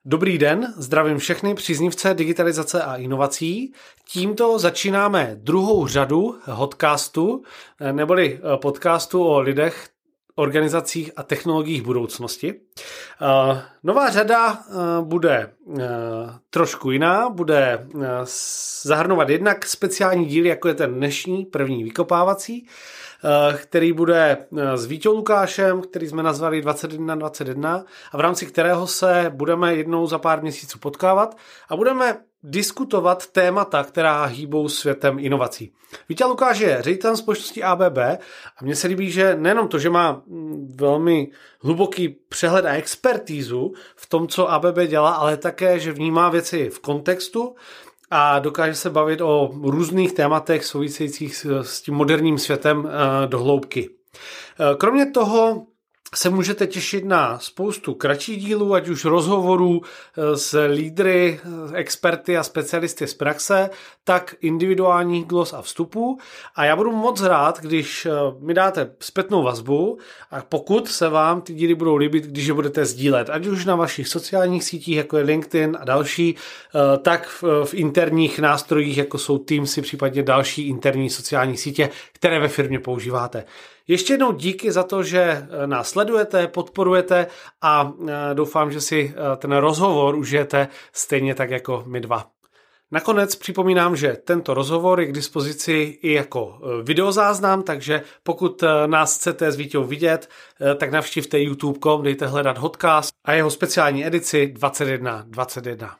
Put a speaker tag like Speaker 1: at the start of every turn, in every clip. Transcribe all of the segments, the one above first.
Speaker 1: Dobrý den, zdravím všechny příznivce digitalizace a inovací. Tímto začínáme druhou řadu podcastu, neboli podcastu o lidech, organizacích a technologiích budoucnosti. Nová řada bude trošku jiná, bude zahrnovat jednak speciální díly, jako je ten dnešní první vykopávací, který bude s Víťou Lukášem, který jsme nazvali 2121 a v rámci kterého se budeme jednou za pár měsíců potkávat a budeme diskutovat témata, která hýbou světem inovací. Víťa Lukáš je ředitelem společnosti ABB a mně se líbí, že nejenom to, že má velmi hluboký přehled a expertízu v tom, co ABB dělá, ale také, že vnímá věci v kontextu a dokáže se bavit o různých tématech souvisejících s tím moderním světem do hloubky. Kromě toho se můžete těšit na spoustu kratších dílů, ať už rozhovorů s lídry, experty a specialisty z praxe, tak individuálních glos a vstupů. A já budu moc rád, když mi dáte zpětnou vazbu a pokud se vám ty díly budou líbit, když je budete sdílet, ať už na vašich sociálních sítích, jako je LinkedIn a další, tak v interních nástrojích, jako jsou Teamsy, případně další interní sociální sítě, které ve firmě používáte. Ještě jednou díky za to, že nás sledujete, podporujete a doufám, že si ten rozhovor užijete stejně tak jako my dva. Nakonec připomínám, že tento rozhovor je k dispozici i jako videozáznam, takže pokud nás chcete s Víťou vidět, tak navštivte youtube.com, dejte hledat Hodcast a jeho speciální edici 2121.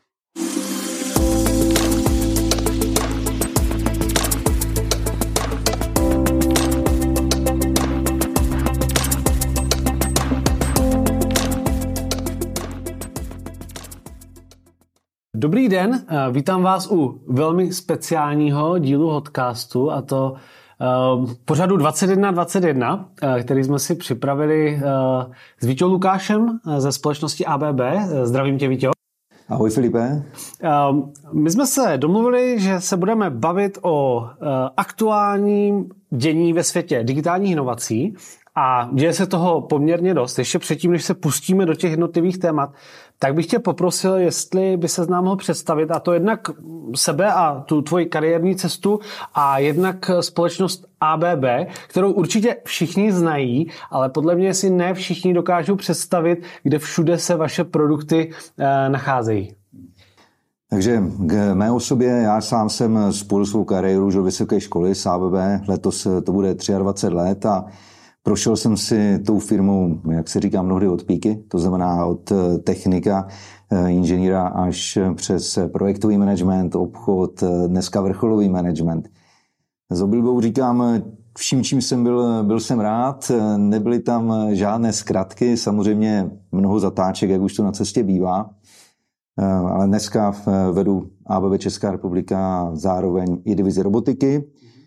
Speaker 1: Dobrý den, vítám vás u velmi speciálního dílu Hodcastu a to pořadu 2121, který jsme si připravili s Víťou Lukášem ze společnosti ABB. Zdravím tě, Víťo.
Speaker 2: Ahoj, Filipe.
Speaker 1: My jsme se domluvili, že se budeme bavit o aktuálním dění ve světě digitálních inovací a děje se toho poměrně dost. Ještě předtím, než se pustíme do těch jednotlivých témat, tak bych tě poprosil, jestli by se nám mohl představit, a to jednak sebe a tu tvoji kariérní cestu a jednak společnost ABB, kterou určitě všichni znají, ale podle mě si ne všichni dokážou představit, kde všude se vaše produkty nacházejí.
Speaker 2: Takže k mé osobě, já sám jsem spojil svou kariéru už od vysoké školy s ABB, letos to bude 23 let a prošel jsem si tou firmou, jak se říká, mnohdy od píky, to znamená od technika, inženýra až přes projektový management, obchod, dneska vrcholový management. S oblibou říkám, vším, čím jsem byl jsem rád, nebyly tam žádné zkratky, samozřejmě mnoho zatáček, jak už to na cestě bývá, ale dneska vedu ABB Česká republika, zároveň i divizi robotiky.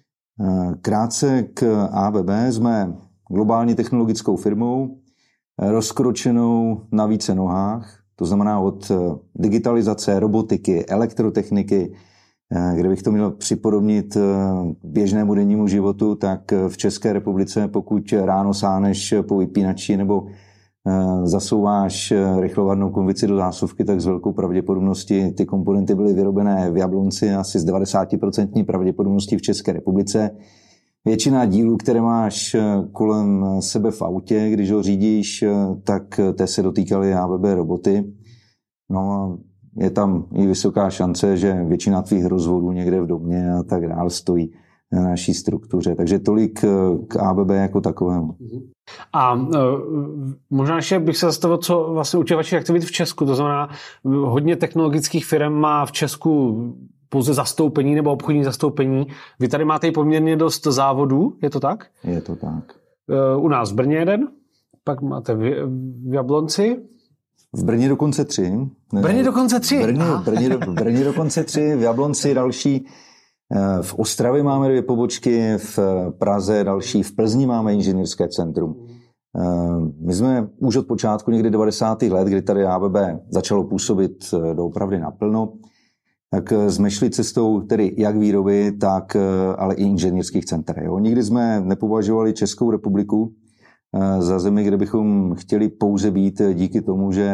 Speaker 2: Krátce k ABB, jsme globální technologickou firmou, rozkročenou na více nohách, to znamená od digitalizace, robotiky, elektrotechniky, kde bych to měl připodobnit běžnému dennímu životu, tak v České republice, pokud ráno sáhneš po vypínači nebo zasouváš rychlovarnou konvici do zásuvky, tak s velkou pravděpodobností ty komponenty byly vyrobené v Jablonci, asi s 90% pravděpodobností v České republice. Většina dílů, které máš kolem sebe v autě, když ho řídíš, tak té se dotýkaly ABB roboty. No a je tam i vysoká šance, že většina tvých rozvodů někde v domě a tak dál stojí na naší struktuře. Takže tolik k ABB jako takovému.
Speaker 1: A možná ještě bych se zastavil, co vlastně u těch vašich aktivit v Česku. To znamená, hodně technologických firm má v Česku pouze zastoupení nebo obchodní zastoupení. Vy tady máte i poměrně dost závodů, je to tak?
Speaker 2: Je to tak.
Speaker 1: U nás v Brně jeden, pak máte v Jablonci.
Speaker 2: V Brně dokonce 3.
Speaker 1: V Brně dokonce 3?
Speaker 2: V Brně dokonce 3, v Jablonci další. V Ostravě máme 2 pobočky, v Praze další, v Plzni máme inženýrské centrum. My jsme už od počátku někdy 90. let, kdy tady ABB začalo působit doopravdy naplno, tak jsme šli cestou tedy jak výroby, tak ale i inženýrských center. Jo. Nikdy jsme nepovažovali Českou republiku za zemi, kde bychom chtěli pouze být díky tomu, že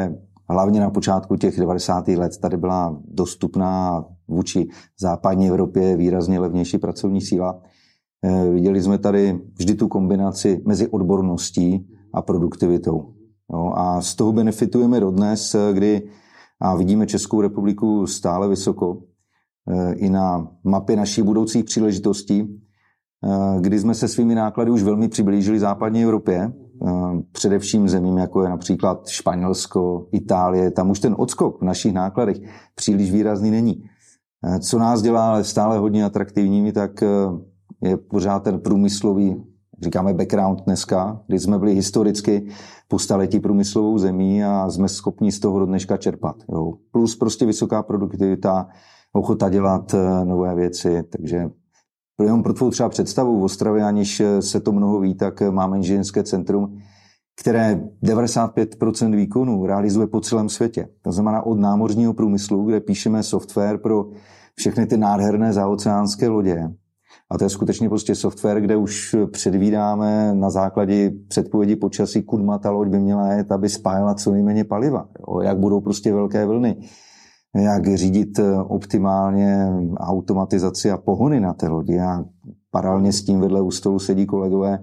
Speaker 2: hlavně na počátku těch 90. let tady byla dostupná vůči západní Evropě výrazně levnější pracovní síla. Viděli jsme tady vždy tu kombinaci mezi odborností a produktivitou. No, a z toho benefitujeme dodnes, kdy a vidíme Českou republiku stále vysoko i na mapě naší budoucích příležitostí, kdy jsme se svými náklady už velmi přiblížili západní Evropě, především zemím, jako je například Španělsko, Itálie. Tam už ten odskok v našich nákladech příliš výrazný není. Co nás dělá stále hodně atraktivními, tak je pořád ten průmyslový, říkáme background dneska, kdy jsme byli historicky po staletí průmyslovou zemí a jsme schopni z toho do dneška čerpat. Jo. Plus prostě vysoká produktivita, ochota dělat nové věci, takže jenom pro tvou třeba představu, v Ostravě, aniž se to mnoho ví, tak máme inženýrské centrum, které 95% výkonů realizuje po celém světě. To znamená od námořního průmyslu, kde píšeme software pro všechny ty nádherné zaoceánské lodě. A to je skutečně prostě software, kde už předvídáme na základě předpovědi počasí, kudma ta loď by měla jet, aby spálila co nejméně paliva. Jo, jak budou prostě velké vlny, jak řídit optimálně automatizaci a pohony na té lodi. A paralelně s tím vedle u stolu sedí kolegové,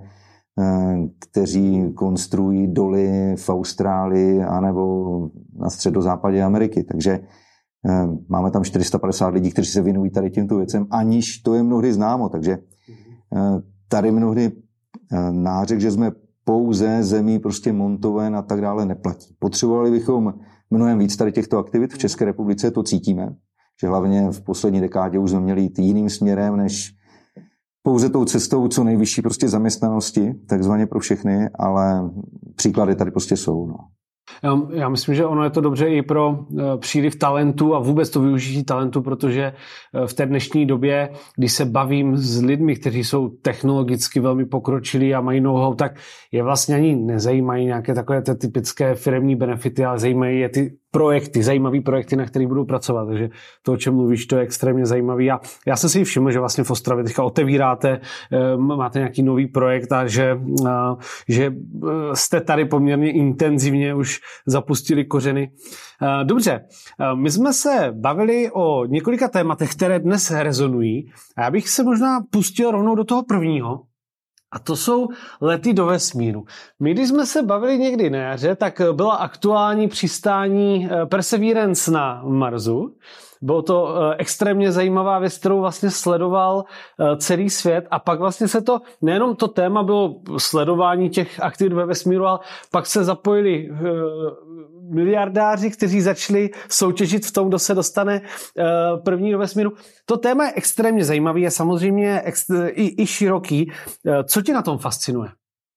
Speaker 2: kteří konstruují doly v Austrálii anebo na středozápadě Ameriky. Takže máme tam 450 lidí, kteří se věnují tady těmto věcem, aniž to je mnohdy známo. Takže tady mnohdy nářek, že jsme pouze zemí prostě montoven a tak dále, neplatí. Potřebovali bychom mnohem víc tady těchto aktivit. V České republice to cítíme, že hlavně v poslední dekádě už jsme měli jít jiným směrem, než pouze tou cestou co nejvyšší prostě zaměstnanosti, takzvaně pro všechny, ale příklady tady prostě jsou. No.
Speaker 1: Já myslím, že ono je to dobře i pro příliv talentu a vůbec to využití talentu, protože v té dnešní době, když se bavím s lidmi, kteří jsou technologicky velmi pokročilí a mají know-how, tak je vlastně ani nezajímají nějaké takové ty typické firemní benefity, ale zajímají je ty projekty, zajímavé projekty, na kterých budou pracovat. Takže to, o čem mluvíš, to je extrémně zajímavý. A já jsem si všiml, že vlastně v Ostravě teďka otevíráte, máte nějaký nový projekt a že jste tady poměrně intenzivně už zapustili kořeny. Dobře, my jsme se bavili o několika tématech, které dnes rezonují a já bych se možná pustil rovnou do toho prvního. A to jsou lety do vesmíru. My, když jsme se bavili někdy na jaře, tak byla aktuální přistání Perseverance na Marsu. Bylo to extrémně zajímavá věc, kterou vlastně sledoval celý svět a pak vlastně se to, nejenom to téma bylo sledování těch aktivit ve vesmíru, ale pak se zapojili miliardáři, kteří začali soutěžit v tom, kdo se dostane první do vesmíru. To téma je extrémně zajímavý a samozřejmě i široký. Co tě na tom fascinuje?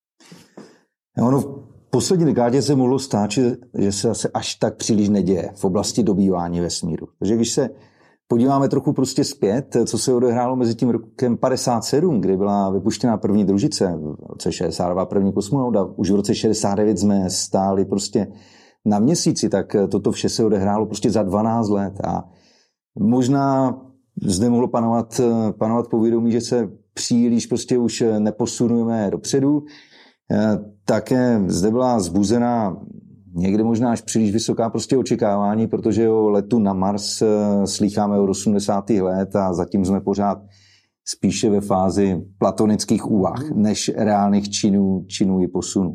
Speaker 2: Ono v poslední dekádě se mohlo stát, že se asi až tak příliš neděje v oblasti dobývání vesmíru. Takže když se podíváme trochu prostě zpět, co se odehrálo mezi tím rokem 57, kdy byla vypuštěna první družice, v roce 62 první kosmonaut a už v roce 69 jsme stáli prostě na Měsíci, tak toto vše se odehrálo prostě za 12 let a možná zde mohlo panovat povědomí, že se příliš prostě už neposunujeme dopředu. Také zde byla zbuzená někde možná až příliš vysoká prostě očekávání, protože o letu na Mars slýcháme od 80. let a zatím jsme pořád spíše ve fázi platonických úvah, než reálných činů i posunů.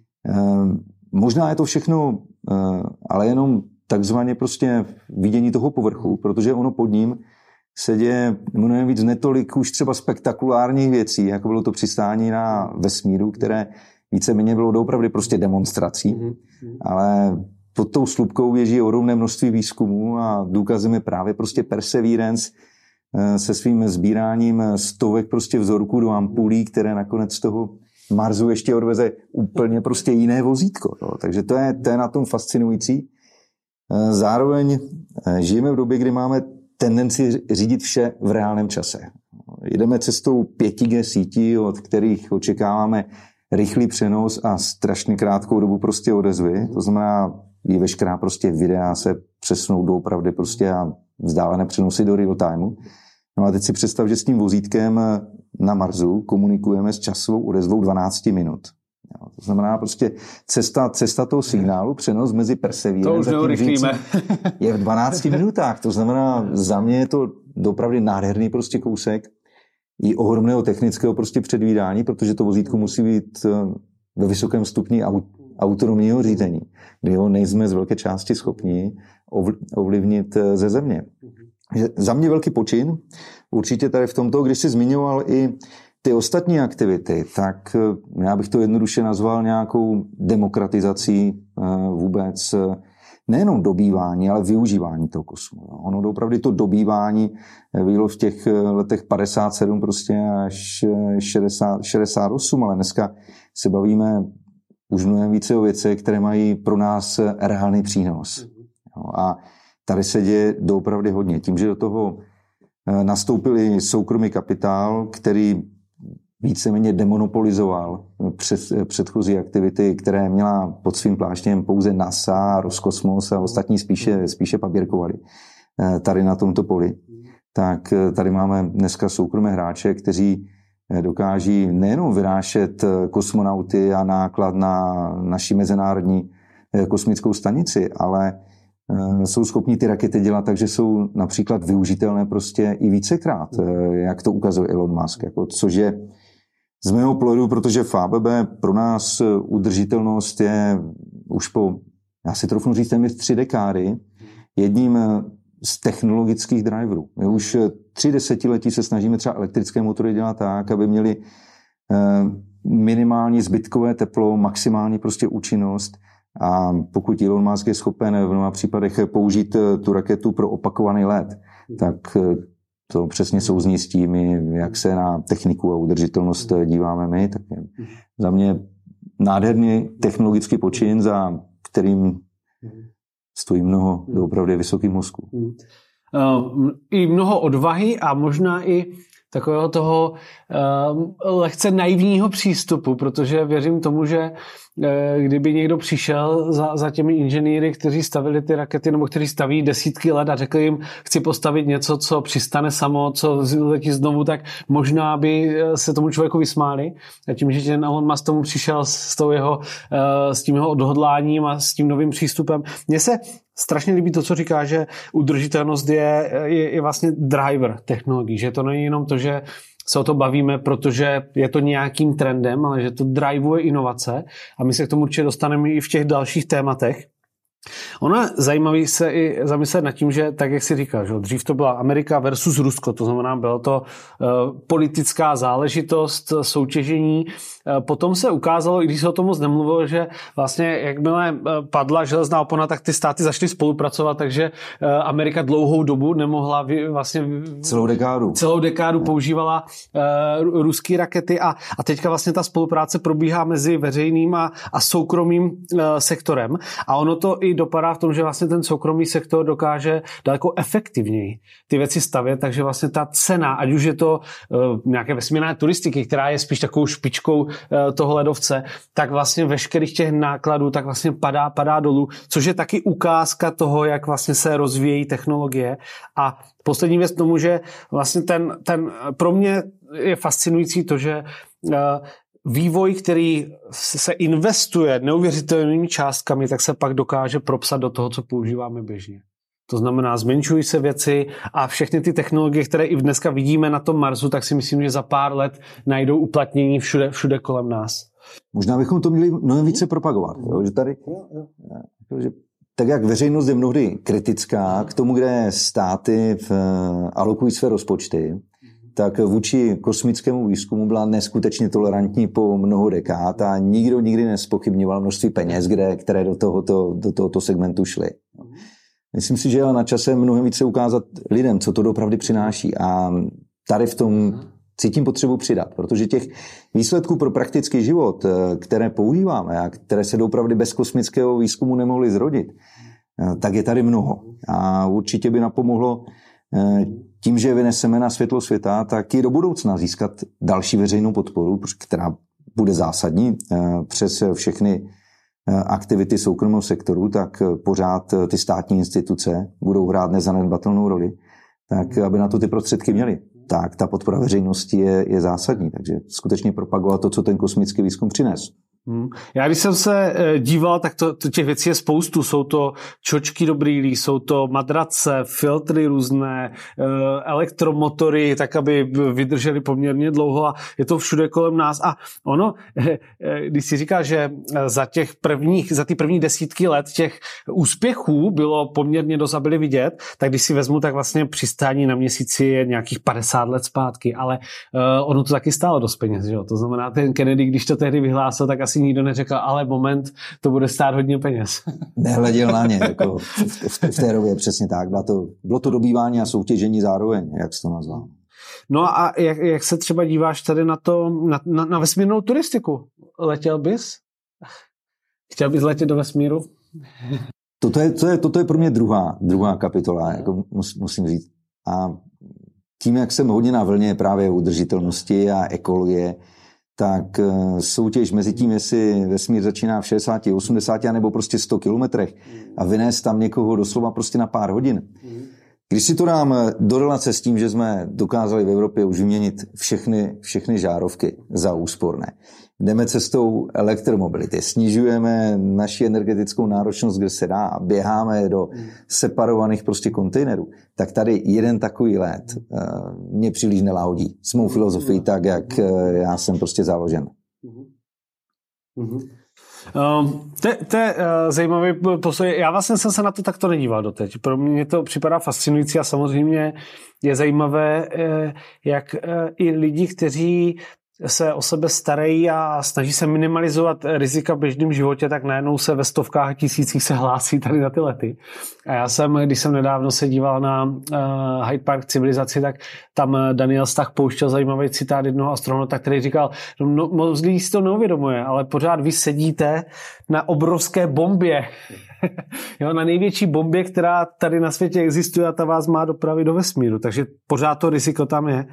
Speaker 2: Možná je to všechno, ale jenom takzvaně prostě vidění toho povrchu, protože ono pod ním se děje mnohem víc netolik už třeba spektakulárních věcí, jako bylo to přistání na vesmíru, které víceméně bylo doopravdy prostě demonstrací, ale pod tou slupkou běží ohromné množství výzkumů a důkazem je právě prostě Perseverance se svým sbíráním stovek prostě vzorků do ampulí, které nakonec z toho Marsu ještě odveze úplně prostě jiné vozítko. No. Takže to je na tom fascinující. Zároveň žijeme v době, kdy máme tendenci řídit vše v reálném čase. Jdeme cestou 5G sítí, od kterých očekáváme rychlý přenos a strašně krátkou dobu prostě odezvy. To znamená, i veškerá prostě videa se přesunou doopravdy prostě a vzdálené přenosy do real timeu. No a teď si představ, že s tím vozítkem na Marsu komunikujeme s časovou odezvou 12 minut. To znamená prostě cesta toho signálu, přenos mezi Perseverance a tím je v 12 minutách. To znamená, za mě je to opravdu nádherný prostě kousek i ohromného technického prostě předvídání, protože to vozítko musí být ve vysokém stupni autonomního řízení, kdy ho nejsme z velké části schopni ovlivnit ze země. Za mě velký počin, určitě tady v tomto, když jsi zmiňoval i ty ostatní aktivity, tak já bych to jednoduše nazval nějakou demokratizací vůbec nejenom dobývání, ale využívání toho kosmu. Ono opravdu to dobývání bylo v těch letech 57 prostě až 68, ale dneska se bavíme už mnohem více o věcech, které mají pro nás reálný přínos. A tady se děje doopravdy hodně. Tím, že do toho nastoupili soukromý kapitál, který víceméně demonopolizoval předchozí aktivity, které měla pod svým pláštěm pouze NASA, Roskosmos a ostatní spíše papírkovali tady na tomto poli. Tak tady máme dneska soukromé hráče, kteří dokáží nejenom vynášet kosmonauty a náklad na naši mezinárodní kosmickou stanici, ale jsou schopni ty rakety dělat tak, že jsou například využitelné prostě i vícekrát, jak to ukazuje Elon Musk, což je z mého pohledu, protože v ABB pro nás udržitelnost je už po, já si troufnu říct, téměř 3 dekády jedním z technologických driverů. My už 3 desetiletí se snažíme třeba elektrické motory dělat tak, aby měly minimální zbytkové teplo, maximální prostě účinnost. A pokud Elon Musk je schopen v mnoha případech použít tu raketu pro opakovaný let, tak to přesně souzní s tím, jak se na techniku a udržitelnost díváme my. Tak je za mě nádherný technologický počin, za kterým stojí mnoho doopravdy vysokých mozků.
Speaker 1: I mnoho odvahy a možná i takového toho lehce naivního přístupu, protože věřím tomu, že kdyby někdo přišel za těmi inženýry, kteří stavili ty rakety nebo kteří staví desítky let a řekl jim, chci postavit něco, co přistane samo, co letí znovu, tak možná by se tomu člověku vysmáli. A tím, že ten Elon Musk tomu přišel s tím jeho odhodláním a s tím novým přístupem. Mně se strašně líbí to, co říká, že udržitelnost je vlastně driver technologií, že to není jenom to, že se o to bavíme, protože je to nějakým trendem, ale že to driveuje inovace a my se k tomu určitě dostaneme i v těch dalších tématech. Ono je zajímavé se i zamyslet nad tím, že tak, jak jsi říkal, že dřív to byla Amerika versus Rusko, to znamená, bylo to politická záležitost, soutěžení. Potom se ukázalo, i když se o tom moc nemluvilo, že vlastně jakmile padla železná opona, tak ty státy začaly spolupracovat, takže Amerika dlouhou dobu nemohla vlastně celou dekádu používala ruské rakety a teďka vlastně ta spolupráce probíhá mezi veřejným a soukromým sektorem a ono to i dopadá v tom, že vlastně ten soukromý sektor dokáže daleko efektivněji ty věci stavět, takže vlastně ta cena, ať už je to nějaké vesmírné turistiky, která je spíš takovou špičkou toho ledovce, tak vlastně veškerých těch nákladů tak vlastně padá dolů, což je taky ukázka toho, jak vlastně se rozvíjejí technologie. A poslední věc k tomu, že vlastně ten pro mě je fascinující to, že vývoj, který se investuje neuvěřitelnými částkami, tak se pak dokáže propsat do toho, co používáme běžně. To znamená, zmenšují se věci a všechny ty technologie, které i dneska vidíme na tom Marsu, tak si myslím, že za pár let najdou uplatnění všude kolem nás.
Speaker 2: Možná bychom to měli mnohem více propagovat. Jo? Že tady, že tak jak veřejnost je mnohdy kritická k tomu, kde státy alokují své rozpočty, tak vůči kosmickému výzkumu byla neskutečně tolerantní po mnoho dekád a nikdo nikdy nespochybňoval množství peněz, které do tohoto segmentu šly. Myslím si, že je na čase mnohem více ukázat lidem, co to doopravdy přináší a tady v tom cítím potřebu přidat, protože těch výsledků pro praktický život, které používáme a které se doopravdy bez kosmického výzkumu nemohly zrodit, tak je tady mnoho. A určitě by napomohlo tím, že vyneseme na světlo světa, tak i do budoucna získat další veřejnou podporu, která bude zásadní přes všechny aktivity soukromého sektoru, tak pořád ty státní instituce budou hrát nezanedbatelnou roli, tak aby na to ty prostředky měly. Tak ta podpora veřejnosti je zásadní, takže skutečně propagovat to, co ten kosmický výzkum přines.
Speaker 1: Já když jsem se díval, tak to těch věcí je spoustu. Jsou to čočky do brýlí, jsou to madrace, filtry různé, elektromotory, tak aby vydržely poměrně dlouho a je to všude kolem nás. A ono, když si říká, že za ty první desítky let těch úspěchů bylo poměrně dost a byly vidět, tak když si vezmu, tak vlastně přistání na Měsíci je nějakých 50 let zpátky, ale ono to taky stálo dost peněz, že jo? To znamená, ten Kennedy, když to tehdy vyhlásil, tak asi nikdo neřekl, ale moment, to bude stát hodně peněz.
Speaker 2: Nehleděl na ně, jako v té době přesně tak. Bylo to dobývání a soutěžení zároveň, jak jsi to nazval.
Speaker 1: No a jak se třeba díváš tady na vesmírnou turistiku? Letěl bys? Chtěl bys letět do vesmíru?
Speaker 2: Toto je pro mě druhá kapitola, jako musím říct. A tím, jak jsem hodně na vlně právě udržitelnosti a ekologie, tak soutěž mezi tím, jestli vesmír začíná v 60, 80 nebo prostě 100 kilometrech a vynést tam někoho doslova prostě na pár hodin. Když si to dám do relace s tím, že jsme dokázali v Evropě už vyměnit všechny žárovky za úsporné. Jdeme cestou elektromobility, snižujeme naši energetickou náročnost, kde se dá a běháme do separovaných prostě kontejnerů, tak tady jeden takový let mě příliš nelahodí s mou filozofií tak, jak já jsem prostě založen.
Speaker 1: To je zajímavý postoj. Já vlastně jsem se na to takto nedíval doteď. Pro mě to připadá fascinující a samozřejmě je zajímavé, jak i lidi, kteří se o sebe starají a snaží se minimalizovat rizika v běžném životě, tak najednou se ve stovkách a tisících se hlásí tady na ty lety. A já jsem, když jsem nedávno se díval na Hyde Park civilizaci, tak tam Daniel Stach pouštěl zajímavý citát jednoho astronauta, který říkal, no, moc lidí si to neuvědomuje, ale pořád vy sedíte na obrovské bombě. Jo, na největší bombě, která tady na světě existuje a ta vás má dopravit do vesmíru. Takže pořád to riziko tam je.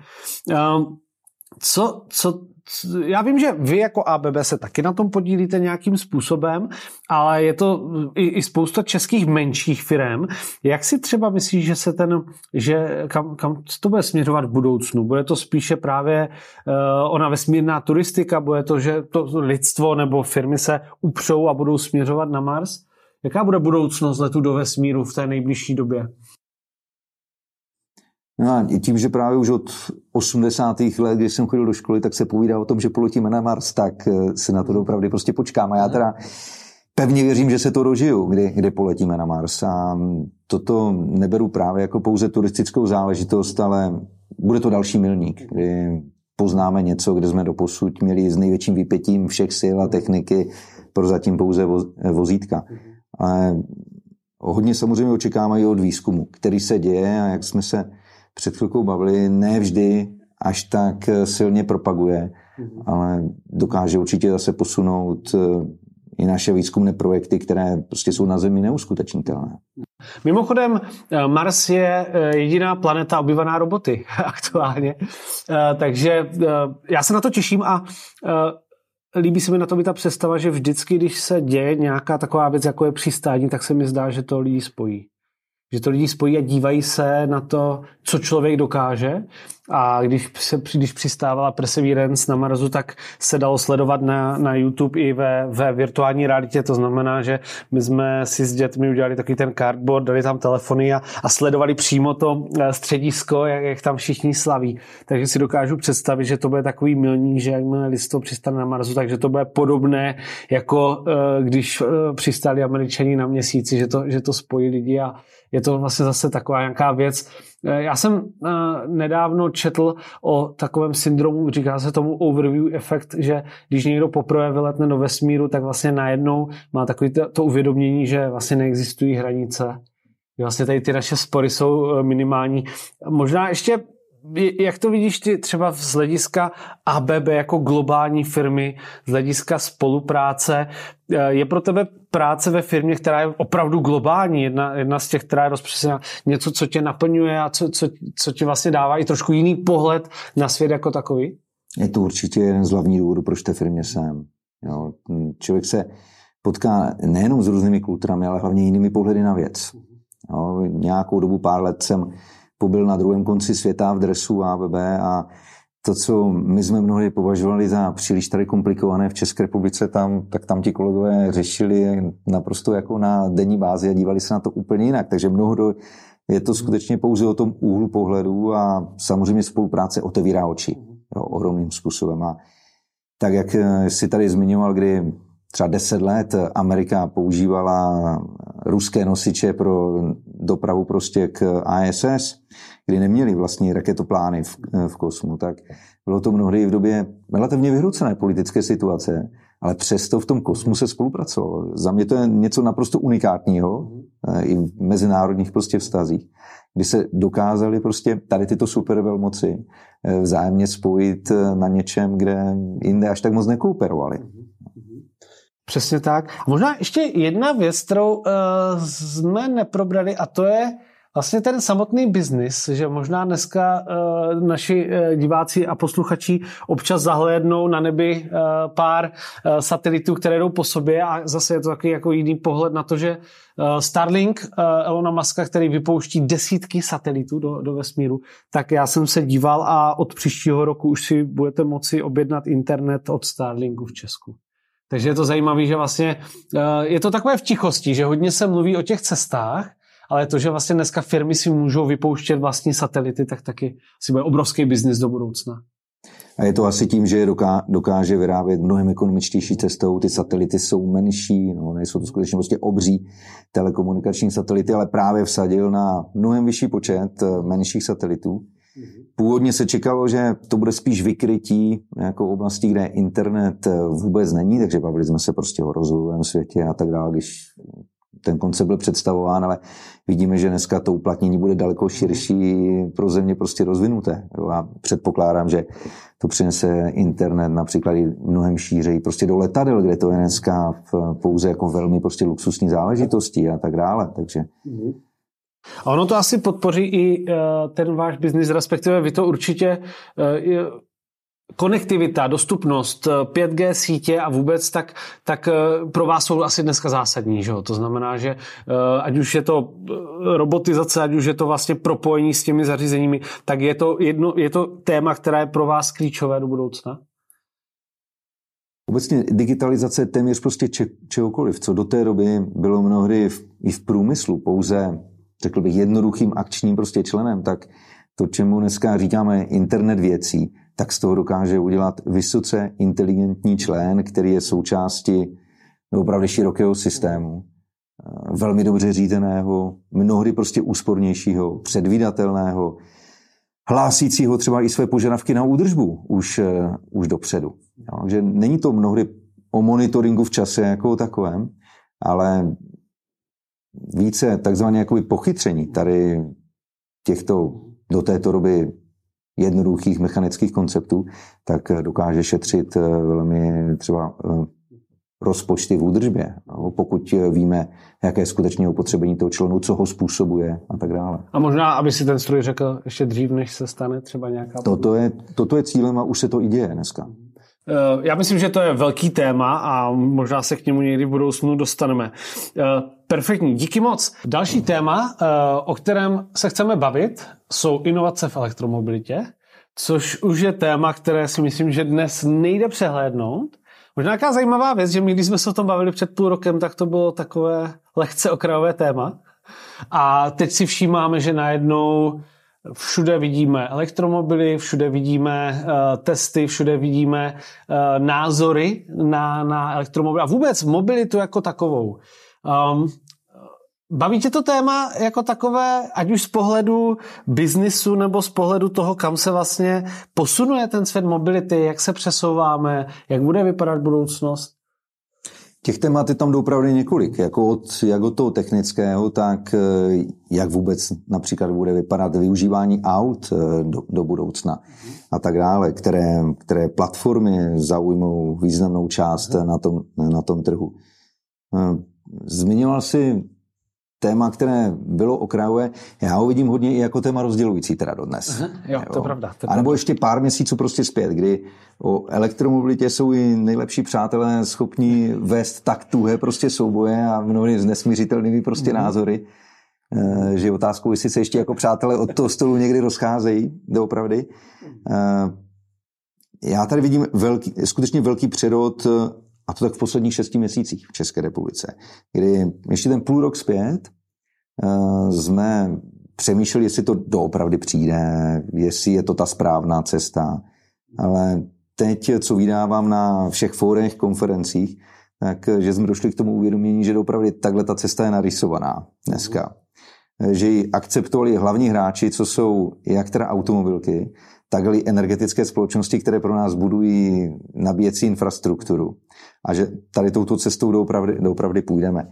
Speaker 1: Já vím, že vy jako ABB se taky na tom podílíte nějakým způsobem, ale je to i spousta českých menších firem. Jak si třeba myslíš, že kam to bude směřovat v budoucnu? Bude to spíše právě ona vesmírná turistika? Bude to, že to lidstvo nebo firmy se upřou a budou směřovat na Mars? Jaká bude budoucnost letu do vesmíru v té nejbližší době?
Speaker 2: No a tím, že právě už od 80. let, když jsem chodil do školy, tak se povídá o tom, že poletíme na Mars, tak se na to opravdu prostě počkám. A já teda pevně věřím, že se to dožiju, kdy poletíme na Mars. A toto neberu právě jako pouze turistickou záležitost, ale bude to další milník, kdy poznáme něco, kde jsme doposud měli s největším výpětím všech sil a techniky prozatím pouze vozítka. Ale hodně samozřejmě očekávají od výzkumu, který se děje a jak jsme se před chvilkou bavili, ne vždy až tak silně propaguje, ale dokáže určitě zase posunout i naše výzkumné projekty, které prostě jsou na Zemi neuskutečnitelné.
Speaker 1: Mimochodem, Mars je jediná planeta obývaná roboty aktuálně, takže já se na to těším a líbí se mi na to ta představa, že vždycky, když se děje nějaká taková věc, jako je přistání, tak se mi zdá, že to lidi spojí. Že to lidi spojí a dívají se na to, co člověk dokáže. A když přistávala Perseverance na Marsu, tak se dalo sledovat na YouTube i ve virtuální realitě. To znamená, že my jsme si s dětmi udělali takový ten cardboard, dali tam telefony a sledovali přímo to středisko, jak tam všichni slaví. Takže si dokážu představit, že to bude takový milník, že jakmile lidstvo přistane na Marsu, takže to bude podobné, jako když přistáli Američani na Měsíci, že to spojí lidi a je to vlastně zase taková nějaká věc. Já jsem nedávno četl o takovém syndromu, říká se tomu overview efekt, že když někdo poprvé vyletne do vesmíru, tak vlastně najednou má takové to uvědomění, že vlastně neexistují hranice. Vlastně tady ty naše spory jsou minimální. Možná ještě, jak to vidíš ty třeba z hlediska ABB jako globální firmy, z hlediska spolupráce, je pro tebe práce ve firmě, která je opravdu globální, jedna z těch, která je rozpřesněná, něco, co tě naplňuje a co ti vlastně dává i trošku jiný pohled na svět jako takový?
Speaker 2: Je to určitě jeden z hlavních důvodů, proč v té firmě jsem. Jo, člověk se potká nejenom s různými kulturami, ale hlavně jinými pohledy na věc. Jo, nějakou dobu, pár let jsem pobyl na druhém konci světa v dresu ABB a to, co my jsme mnohdy považovali za příliš tady komplikované v České republice, tak tam ti kolegové řešili naprosto jako na denní bázi a dívali se na to úplně jinak. Takže mnohdy je to skutečně pouze o tom úhlu pohledu a samozřejmě spolupráce otevírá oči ohromným způsobem. A tak, jak jsi tady zmiňoval, kdy třeba 10 let Amerika používala ruské nosiče pro dopravu prostě k ISS, kdy neměli vlastní raketoplány v kosmu, tak bylo to mnohdy v době relativně vyhrocené politické situace, ale přesto v tom kosmu se spolupracovalo. Za mě to je něco naprosto unikátního i v mezinárodních prostě vztazích, kdy se dokázali prostě tady tyto supervelmoci vzájemně spojit na něčem, kde jinde až tak moc nekooperovali.
Speaker 1: Přesně tak. A možná ještě jedna věc, kterou jsme neprobrali, a to je vlastně ten samotný biznis, že možná dneska naši diváci a posluchači občas zahlédnou na nebi pár satelitů, které jdou po sobě a zase je to takový jako jiný pohled na to, že Starlink Elona Muska, který vypouští desítky satelitů do vesmíru, tak já jsem se díval a od příštího roku už si budete moci objednat internet od Starlinku v Česku. Takže je to zajímavé, že vlastně je to takové v tichosti, že hodně se mluví o těch cestách, ale to, že vlastně dneska firmy si můžou vypouštět vlastní satelity, tak taky si bude obrovský biznis do budoucna.
Speaker 2: A je to asi tím, že je dokáže vyrábět mnohem ekonomičtější cestou. Ty satelity jsou menší, nejsou to skutečně prostě obří telekomunikační satelity, ale právě vsadil na mnohem vyšší počet menších satelitů. Původně se čekalo, že to bude spíš vykrytí jako oblasti, kde internet vůbec není, takže bavili jsme se prostě o rozvojovém světě a tak dále, když ten koncept byl představován, ale vidíme, že dneska to uplatnění bude daleko širší, pro země prostě rozvinuté. A předpokládám, že to přinese internet například i mnohem šířeji prostě do letadel, kde to je dneska pouze jako velmi prostě luxusní záležitosti a tak dále. Takže
Speaker 1: a ono to asi podpoří i ten váš biznis, respektive vy to určitě konektivita, dostupnost, 5G sítě a vůbec, tak pro vás jsou asi dneska zásadní. Že? To znamená, že ať už je to robotizace, ať už je to vlastně propojení s těmi zařízeními, tak je to téma, které je pro vás klíčové do budoucna?
Speaker 2: Obecně digitalizace je téměř prostě čehokoliv, co do té doby bylo mnohdy i v průmyslu pouze, řekl bych, jednoduchým akčním prostě členem, tak to, čemu dneska říkáme internet věcí, tak z toho dokáže udělat vysoce inteligentní člen, který je součástí opravdu širokého systému, velmi dobře řízeného, mnohdy prostě úspornějšího, předvídatelného, hlásícího třeba i své požadavky na údržbu už dopředu. Takže není to mnohdy o monitoringu v čase jako o takovém, ale více takzvaně jakoby pochytření tady těchto do této doby jednoduchých mechanických konceptů, tak dokáže šetřit velmi třeba rozpočty v údržbě, pokud víme, jaké je skutečné opotřebení toho členu, co ho způsobuje a tak dále.
Speaker 1: A možná, aby si ten stroj řekl ještě dřív, než se stane třeba nějaká...
Speaker 2: Toto je cílem a už se to i děje dneska.
Speaker 1: Já myslím, že to je velký téma a možná se k němu někdy v budoucnu dostaneme. Perfektní, díky moc. Další téma, o kterém se chceme bavit, jsou inovace v elektromobilitě, což už je téma, které si myslím, že dnes nejde přehlédnout. Možná nějaká zajímavá věc, že my, když jsme se o tom bavili před půl rokem, tak to bylo takové lehce okrajové téma. A teď si všímáme, že najednou všude vidíme elektromobily, všude vidíme testy, všude vidíme názory na elektromobily a vůbec mobilitu jako takovou. Baví tě to téma jako takové, ať už z pohledu biznisu nebo z pohledu toho, kam se vlastně posunuje ten svět mobility, jak se přesouváme, jak bude vypadat budoucnost?
Speaker 2: Těch témat je tam opravdu několik, jak od toho technického, tak jak vůbec například bude vypadat využívání aut do budoucna a tak dále, které platformy zaujmou významnou část na tom trhu. Zmiňoval si téma, které bylo okrajové, já ho vidím hodně i jako téma rozdělující teda dodnes.
Speaker 1: Jo, to je pravda.
Speaker 2: A nebo ještě pár měsíců prostě zpět, kdy o elektromobilitě jsou i nejlepší přátelé schopní vést tak tuhé prostě souboje a mnohdy s nesmířitelnými prostě názory, že je otázkou, jestli se ještě jako přátelé od toho stolu někdy rozcházejí, doopravdy. já tady vidím skutečně velký přerod, a to tak v posledních 6 měsících v České republice, kdy ještě ten půl rok zpět jsme přemýšleli, jestli to doopravdy přijde, jestli je to ta správná cesta, ale teď, co vydávám na všech fórech, konferencích, takže jsme došli k tomu uvědomění, že doopravdy takhle ta cesta je narysovaná dneska. Že ji akceptovali hlavní hráči, co jsou jak teda automobilky, tak i energetické společnosti, které pro nás budují nabíjecí infrastrukturu. A že tady touto cestou doopravdy půjdeme.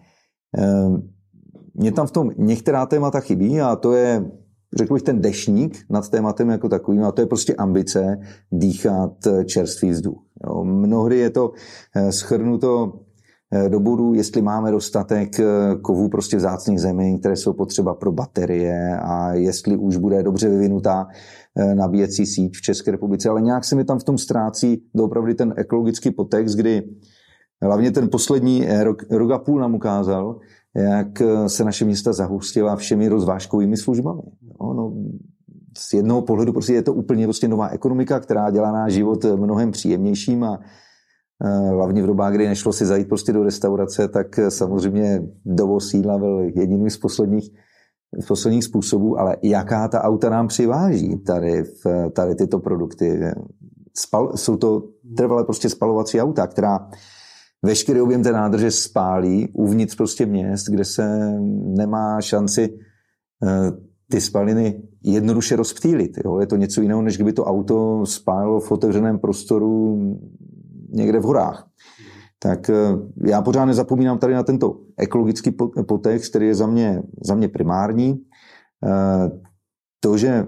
Speaker 2: Mně tam v tom některá témata chybí a to je, řekl bych, ten deštník nad tématem jako takovým a to je prostě ambice dýchat čerstvý vzduch. Jo, mnohdy je to shrnuto do bodu, jestli máme dostatek kovů prostě vzácných zemin, které jsou potřeba pro baterie a jestli už bude dobře vyvinutá nabíjecí síť v České republice, ale nějak se mi tam v tom ztrácí doopravdy ten ekologický podtext, kdy hlavně ten poslední rok a půl nám ukázal, jak se naše města zahustila všemi rozvážkovými službami. No, z jednoho pohledu prostě je to úplně prostě nová ekonomika, která dělá náš život mnohem příjemnějším a hlavně v dobách, kdy nešlo si zajít prostě do restaurace, tak samozřejmě dovoz jídla byl jediným z posledních způsobů, ale jaká ta auta nám přiváží tady tyto produkty. Jsou to trvalé prostě spalovací auta, která veškerý objem té nádrže spálí uvnitř prostě měst, kde se nemá šanci ty spaliny jednoduše rozptýlit. Jo? Je to něco jiného, než kdyby to auto spálilo v otevřeném prostoru někde v horách. Tak já pořád nezapomínám tady na tento ekologický podtext, který je za mě primární. To, že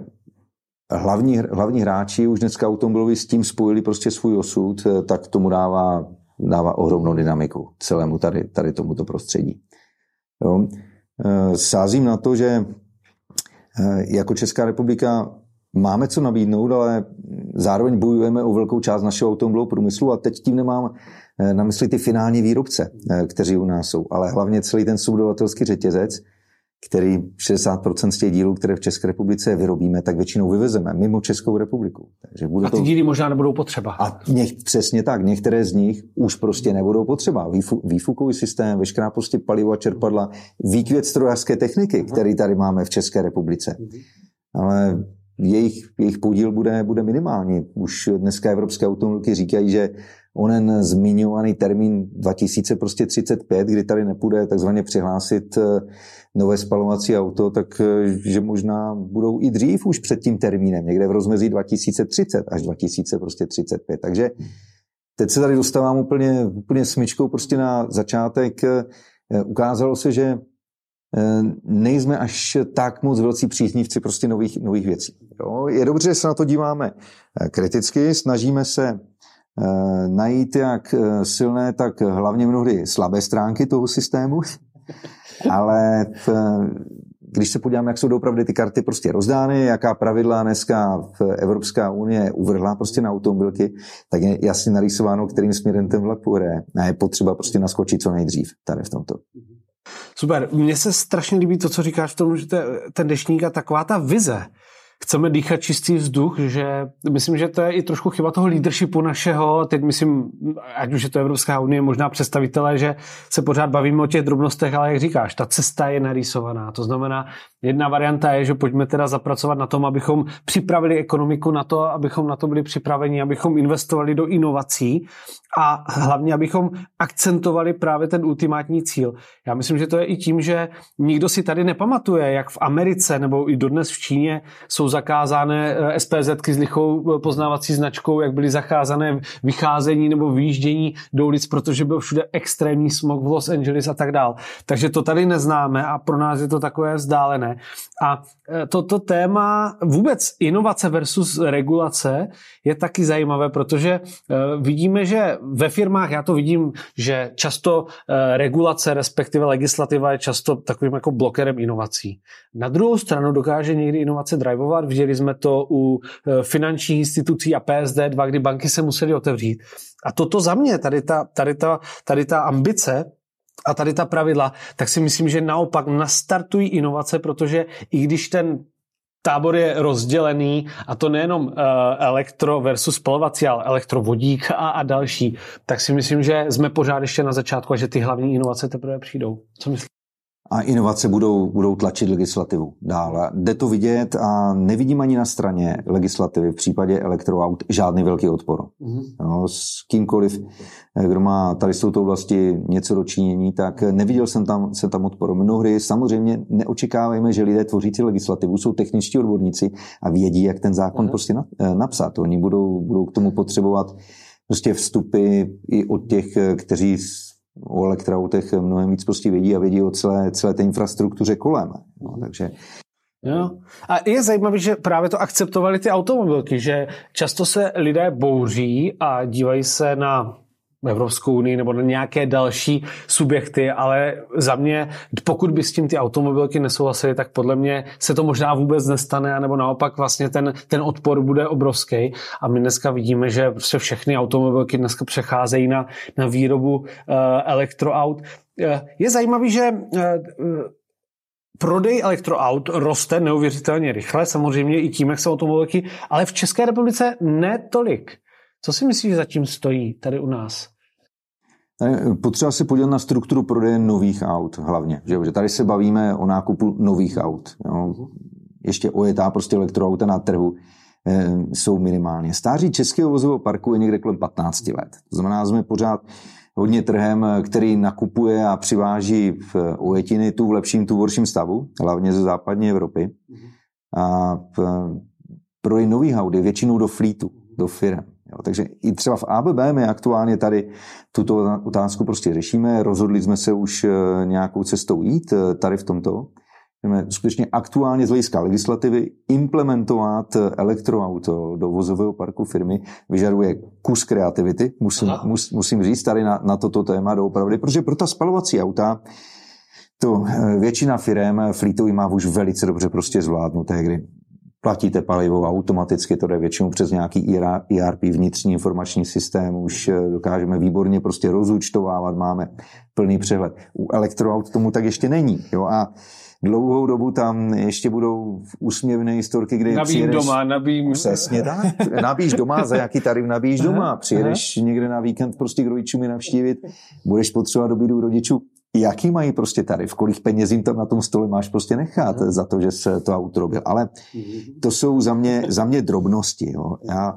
Speaker 2: hlavní hráči už dneska automobiloví s tím spojili prostě svůj osud, tak tomu dává ohromnou dynamiku celému tady tomuto prostředí. Jo. Sázím na to, že jako Česká republika máme co nabídnout, ale zároveň bojujeme o velkou část našeho automobilového průmyslu a teď tím nemám na mysli ty finální výrobce, kteří u nás jsou, ale hlavně celý ten subdodavatelský řetězec, který 60% z těch dílů, které v České republice vyrobíme, tak většinou vyvezeme mimo Českou republiku. Takže
Speaker 1: a ty díly možná nebudou potřeba.
Speaker 2: A přesně tak, některé z nich už prostě nebudou potřeba. Výfukový systém, veškerá prostě palivo a čerpadla, výkvět strojařské techniky, který tady máme v České republice. Ale jejich podíl bude minimální. Už dneska evropské automobilky říkají, že onen zmiňovaný termín 2035, kdy tady nepůjde takzvaně přihlásit nové spalovací auto, tak že možná budou i dřív už před tím termínem, někde v rozmezí 2030 až 2035. Takže teď se tady dostávám úplně smyčkou prostě na začátek. Ukázalo se, že nejsme až tak moc velcí příznivci prostě nových věcí. Jo? Je dobře, že se na to díváme kriticky, snažíme se najít jak silné, tak hlavně mnohdy slabé stránky toho systému, ale když se podíváme, jak jsou opravdu ty karty prostě rozdány, jaká pravidla dneska Evropská unie uvrhla prostě na automobilky, tak je jasně narýsováno, kterým směrem ten vlak půjde. A je potřeba prostě naskočit co nejdřív tady v tomto.
Speaker 1: Super. Mně se strašně líbí to, co říkáš v tom, že ten deštník a taková ta vize. Chceme dýchat čistý vzduch, že myslím, že to je i trošku chyba toho leadershipu našeho, teď myslím, ať už je to Evropská unie, možná představitelé, že se pořád bavíme o těch drobnostech, ale jak říkáš, ta cesta je narýsovaná. To znamená, jedna varianta je, že pojďme teda zapracovat na tom, abychom připravili ekonomiku na to, abychom na to byli připraveni, abychom investovali do inovací a hlavně, abychom akcentovali právě ten ultimátní cíl. Já myslím, že to je i tím, že nikdo si tady nepamatuje, jak v Americe nebo i dodnes v Číně jsou zakázané SPZky s lichou poznávací značkou, jak byly zakázané vycházení nebo vyjíždění do ulic, protože byl všude extrémní smog v Los Angeles a tak dál. Takže to tady neznáme a pro nás je to takové vzdálené. A toto téma vůbec inovace versus regulace je taky zajímavé, protože vidíme, že ve firmách, já to vidím, že často regulace, respektive legislativa je často takovým jako blokerem inovací. Na druhou stranu dokáže někdy inovace drivovat. Viděli jsme to u finančních institucí a PSD2, kdy banky se musely otevřít. A toto za mě, tady ta ambice a tady ta pravidla, tak si myslím, že naopak nastartují inovace, protože i když ten tábor je rozdělený a to nejenom elektro versus spalovací, ale elektrovodík a další, tak si myslím, že jsme pořád ještě na začátku a že ty hlavní inovace teprve přijdou. Co myslíš?
Speaker 2: A inovace budou tlačit legislativu dál. Jde to vidět a nevidím ani na straně legislativy v případě elektroaut žádný velký odpor. No, s kýmkoliv, kdo má tady s touto oblasti něco dočinění, tak neviděl jsem tam odpor. Mnohdy samozřejmě neočekávejme, že lidé tvořící legislativu jsou techničtí odborníci a vědí, jak ten zákon prostě napsat. Oni budou k tomu potřebovat prostě vstupy i od těch, kteří o elektroautech mnohem víc prostě vědí a vědí o celé té infrastruktuře kolem. No, takže...
Speaker 1: Jo. A je zajímavé, že právě to akceptovali ty automobilky, že často se lidé bouří a dívají se na Evropskou unii nebo na nějaké další subjekty, ale za mě, pokud by s tím ty automobilky nesouhlasily, tak podle mě se to možná vůbec nestane, nebo naopak vlastně ten odpor bude obrovský. A my dneska vidíme, že prostě všechny automobilky dneska přecházejí na výrobu elektroaut. Je zajímavý, že prodej elektroaut roste neuvěřitelně rychle, samozřejmě i tím, jak jsou automobilky, ale v České republice ne tolik. Co si myslíš, že zatím stojí tady u nás?
Speaker 2: Potřeba se podívat na strukturu prodeje nových aut hlavně. Že tady se bavíme o nákupu nových aut. Jo. Ještě ojetá prostě elektroauta na trhu jsou minimálně. Stáří českého vozového parku je někde kolem 15 let. To znamená, jsme pořád hodně trhem, který nakupuje a přiváží v ojetiny tu v lepším, tu v horším stavu, hlavně ze západní Evropy. A prodej nových aut je většinou do fleetu, do firem. Jo, takže i třeba v ABB my aktuálně tady tuto otázku prostě řešíme. Rozhodli jsme se už nějakou cestou jít tady v tomto. Jdeme skutečně aktuálně z hlediska legislativy implementovat elektroauto do vozového parku firmy vyžaduje kus kreativity, musím říct tady na toto téma doopravdy, protože pro ta spalovací auta to většina firem fleetový má už velice dobře prostě zvládnuté, kdy platíte palivo automaticky, to jde většinou přes nějaký ERP, vnitřní informační systém, už dokážeme výborně prostě rozúčtovávat, máme plný přehled. U elektroaut tomu tak ještě není. Jo? A dlouhou dobu tam ještě budou úsměvné historky, kdy přesně tak. Nabíjíš doma, za jaký tarif nabíjíš doma. Přijedeš někde na víkend prostě k rodičům navštívit, budeš potřebovat obědu rodičů. Jaký mají prostě tarif, kolik peněz jim tam na tom stole máš prostě nechat za to, že se to auto robil. Ale to jsou za mě drobnosti. Jo.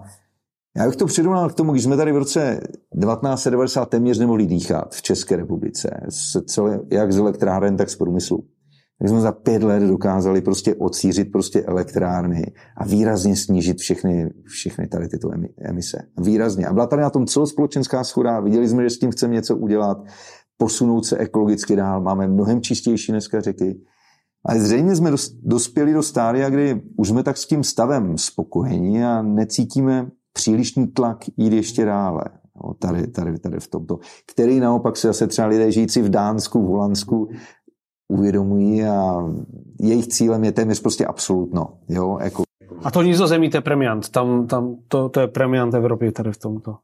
Speaker 2: Já bych to přirovnal k tomu, když jsme tady v roce 1990 téměř nemohli dýchat v České republice, jak z elektráren, tak z průmyslu. Tak jsme za 5 let dokázali prostě odsířit prostě elektrárny a výrazně snížit všechny tady tyto emise. Výrazně. A byla tady na tom celospolečenská shoda, viděli jsme, že s tím chceme něco udělat, posunout se ekologicky dál, máme mnohem čistější dneska řeky. Ale zřejmě jsme dospěli do stádia, kdy už jsme tak s tím stavem spokojení a necítíme přílišný tlak jít ještě dále. No, tady v tomto. Který naopak se zase třeba lidé žijící v Dánsku, v Holandsku uvědomují a jejich cílem je téměř prostě absolutno. Jo,
Speaker 1: A to Nizozemí, to je premiant. Tam to je premiant Evropy tady v tomto.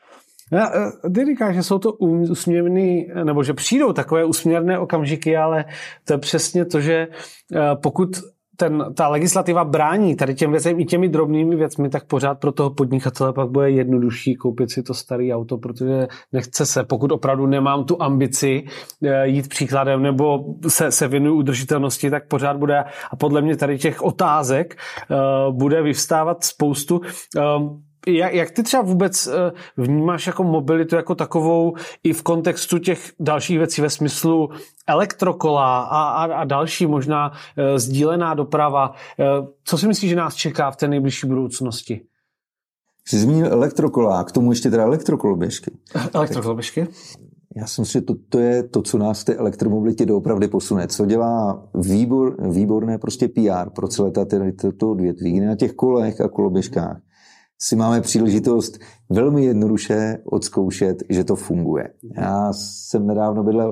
Speaker 1: Ty říkáš, že jsou to úsměvný, nebo že přijdou takové úsměvné okamžiky, ale to je přesně to, že pokud ta legislativa brání tady těm věcem i těmi drobnými věcmi, tak pořád pro toho podnikatele pak bude jednodušší koupit si to staré auto, protože nechce se, pokud opravdu nemám tu ambici jít příkladem nebo se věnuju udržitelnosti, tak pořád bude a podle mě tady těch otázek bude vyvstávat spoustu. Jak ty třeba vůbec vnímáš jako mobilitu jako takovou i v kontextu těch dalších věcí ve smyslu elektrokola a další možná sdílená doprava? Co si myslíš, že nás čeká v té nejbližší budoucnosti?
Speaker 2: Jsi zmínil elektrokola, k tomu ještě teda elektrokoloběžky.
Speaker 1: Elektrokoloběžky?
Speaker 2: Já si myslím, že to je to, co nás v té elektromobilitě doopravdy posune. Co dělá výborné prostě PR pro celé to odvětví. Na těch kolech a koloběžkách si máme příležitost velmi jednoduše odzkoušet, že to funguje. Já jsem nedávno bydlel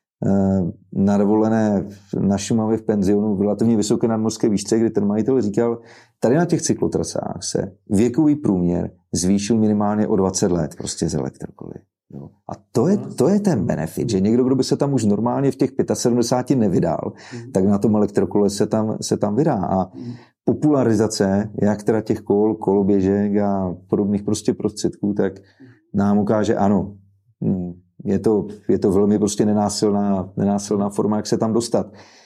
Speaker 2: na dovolené na Šumavě v penzionu v relativně vysoké nadmořské výšce, kde ten majitel říkal, tady na těch cyklotrasách se věkový průměr zvýšil minimálně o 20 let prostě z elektrokoly. Jo. A to je ten benefit, že někdo, kdo by se tam už normálně v těch 75 nevydal, tak na tom elektrokole se tam vydá. A popularizace, jak teda těch kol, koloběžek a podobných prostě prostředků, tak nám ukáže, ano, je to velmi prostě nenásilná forma, jak se tam dostat.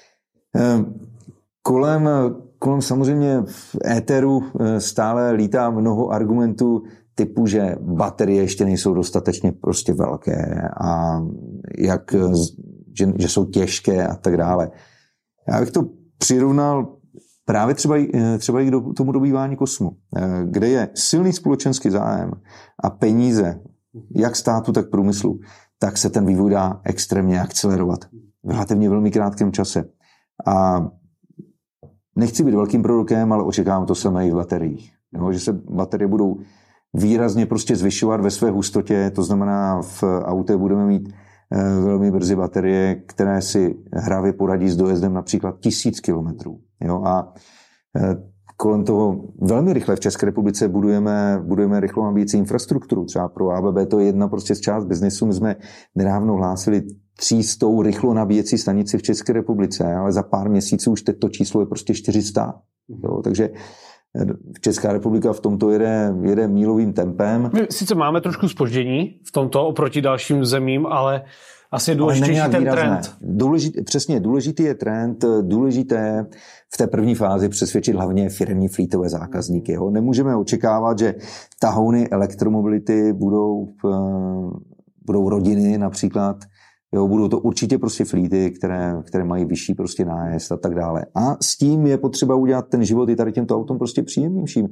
Speaker 2: Kolem samozřejmě v éteru stále lítá mnoho argumentů typu, že baterie ještě nejsou dostatečně prostě velké a že jsou těžké a tak dále. Já bych to přirovnal právě třeba i k tomu dobývání kosmu, kde je silný společenský zájem a peníze, jak státu, tak průmyslu, tak se ten vývoj dá extrémně akcelerovat v relativně velmi krátkém čase. A nechci být velkým prorokem, ale očekávám to samé i v bateriích. Že se baterie budou výrazně prostě zvyšovat ve své hustotě, to znamená v autě budeme mít velmi brzy baterie, které si hravě poradí s dojezdem například 1000 kilometrů. A kolem toho velmi rychle v České republice budujeme rychlou nabíjecí infrastrukturu. Třeba pro ABB to je jedna prostě z část biznesu. My jsme nedávno hlásili 300 rychlou nabíjecí stanici v České republice, ale za pár měsíců už to číslo je prostě 400. Takže Česká republika v tomto jede mílovým tempem.
Speaker 1: My sice máme trošku zpoždění v tomto oproti dalším zemím, ale asi je důležitější ten trend.
Speaker 2: Důležitý je trend, důležité v té první fázi přesvědčit hlavně firemní fleetové zákazníky. Nemůžeme očekávat, že tahouny elektromobility budou rodiny například. Budou to určitě prostě fleety, které mají vyšší prostě nájezd a tak dále. A s tím je potřeba udělat ten život i tady těmto autům prostě příjemnějším.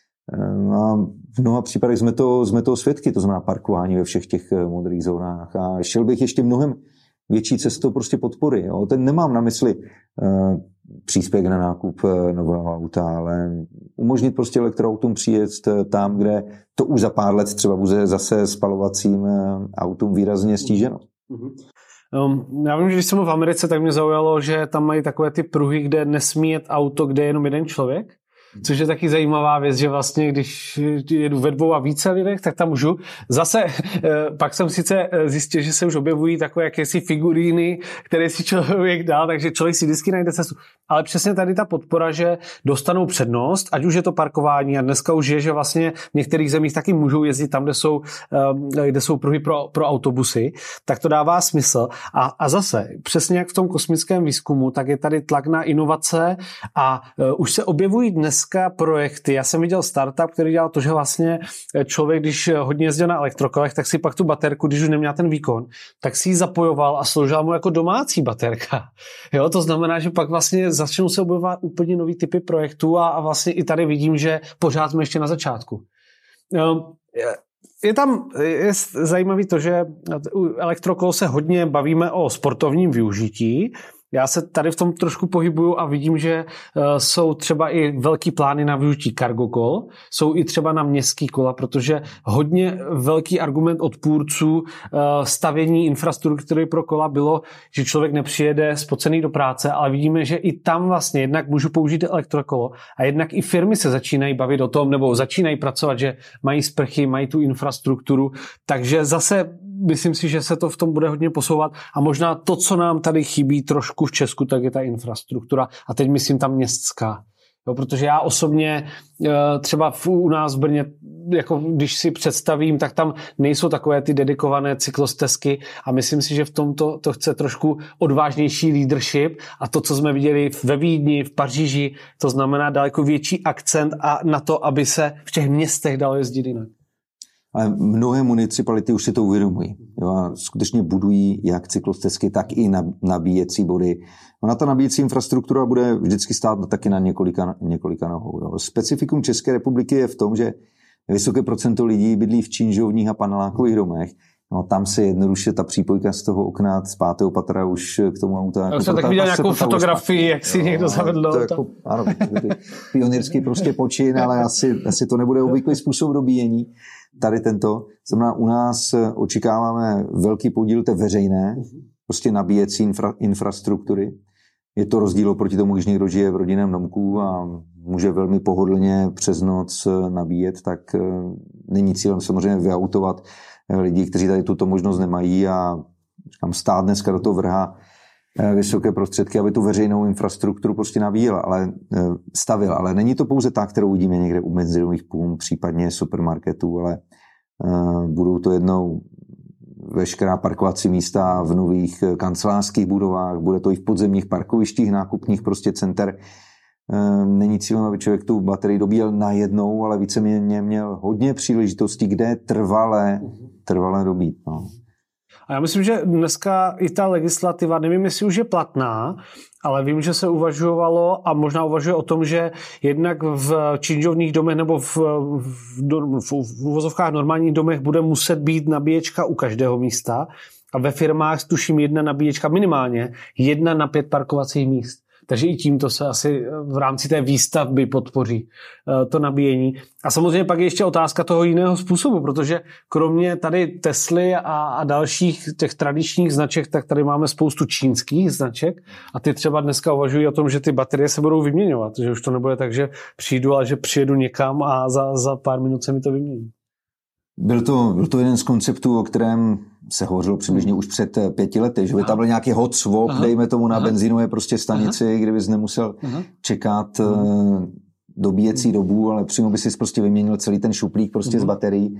Speaker 2: A v mnoha případech jsme toho svědky, to znamená parkování ve všech těch modrých zónách. A šel bych ještě mnohem větší cestou prostě podpory. Ten nemám na mysli příspěvek na nákup nového auta, ale umožnit prostě elektroautům přijet tam, kde to už za pár let třeba bude zase spalovacím autům výrazně stíženo.
Speaker 1: Já vím, že když jsem v Americe, tak mě zaujalo, že tam mají takové ty pruhy, kde nesmí jet auto, kde je jenom jeden člověk. Což je taky zajímavá věc, že vlastně, když jedu ve 2 a více lidech, tak tam můžu. Zase pak jsem sice zjistil, že se už objevují takové jakési figuríny, které si člověk dá, takže člověk si vždycky najde cestu. Ale přesně tady ta podpora, že dostanou přednost, ať už je to parkování, a dneska už je, že vlastně v některých zemích taky můžou jezdit tam, kde jsou pruhy pro autobusy, tak to dává smysl. A zase, přesně jak v tom kosmickém výzkumu, tak je tady tlak na inovace a už se objevují dneska projekty. Já jsem viděl startup, který dělal to, že vlastně člověk, když hodně jezdil na elektrokolech, tak si pak tu baterku, když už neměl ten výkon, tak si ji zapojoval a sloužila mu jako domácí baterka. Jo, to znamená, že pak vlastně začnou se objevovat úplně nový typy projektů a vlastně i tady vidím, že pořád jsme ještě na začátku. Je zajímavý to, že u elektrokol se hodně bavíme o sportovním využití. Já se tady v tom trošku pohybuju a vidím, že jsou třeba i velký plány na využití cargo kol, jsou i třeba na městský kola, protože hodně velký argument odpůrců stavění infrastruktury pro kola bylo, že člověk nepřijede spocený do práce, ale vidíme, že i tam vlastně jednak můžu použít elektrokolo a jednak i firmy se začínají bavit o tom, nebo začínají pracovat, že mají sprchy, mají tu infrastrukturu, takže zase myslím si, že se to v tom bude hodně posouvat a možná to, co nám tady chybí trošku v Česku, tak je ta infrastruktura a teď myslím ta městská. Jo, protože já osobně třeba u nás v Brně, jako když si představím, tak tam nejsou takové ty dedikované cyklostezky a myslím si, že v tomto to chce trošku odvážnější leadership a to, co jsme viděli ve Vídni, v Paříži, to znamená daleko větší akcent a na to, aby se v těch městech dalo jezdit jinak.
Speaker 2: Ale mnohé municipality už si to uvědomují. Jo, a skutečně budují jak cyklostezky, tak i nabíjecí body. Ona ta nabíjecí infrastruktura bude vždycky stát taky na několika nohou. Jo. Specifikum České republiky je v tom, že vysoké procento lidí bydlí v činžovních a panelákových domech. No, tam se jednoduše ta přípojka z toho okna z 5. patra už k tomu auta.
Speaker 1: Já jsem tak viděl nějakou fotografii, jak si někdo zavedl.
Speaker 2: Ano, pionýrský prostě počin, ale asi to nebude obvyklý způsob dobíjení. Tady tento. Znamená, u nás očekáváme velký podíl té veřejné, prostě nabíjecí infrastruktury. Je to rozdíl oproti tomu, když někdo žije v rodinném domku a může velmi pohodlně přes noc nabíjet, tak není cílem samozřejmě vyautovat lidi, kteří tady tuto možnost nemají a říkám, stát dneska do toho vrhá vysoké prostředky, aby tu veřejnou infrastrukturu prostě stavil. Ale není to pouze ta, kterou vidíme někde u benzinových pump, případně supermarketů, ale budou to jednou veškerá parkovací místa v nových kancelářských budovách, bude to i v podzemních parkovištích, nákupních prostě center. Není cílem, aby člověk tu baterii dobíjel najednou, ale víceméně měl hodně příležitostí, kde trvalé dobít. No.
Speaker 1: A já myslím, že dneska i ta legislativa, nevím, jestli už je platná, ale vím, že se uvažovalo a možná uvažuje o tom, že jednak v činžovních domech nebo v uvozovkách normálních domech bude muset být nabíječka u každého místa a ve firmách tuším 1 nabíječka minimálně, 1 na 5 parkovacích míst. Takže i tímto se asi v rámci té výstavby podpoří to nabíjení. A samozřejmě pak je ještě otázka toho jiného způsobu, protože kromě tady Tesly a dalších těch tradičních značek, tak tady máme spoustu čínských značek a ty třeba dneska uvažují o tom, že ty baterie se budou vyměňovat, že už to nebude tak, že přijdu, ale že přijedu někam a za pár minut se mi to vymění.
Speaker 2: Byl to jeden z konceptů, o kterém se hovořilo přibližně už před 5 lety, že by tam byl nějaký hot swap, dejme tomu na benzínové prostě stanici, kde bys nemusel čekat dobíjecí dobu, ale přímo by si prostě vyměnil celý ten šuplík prostě z baterií.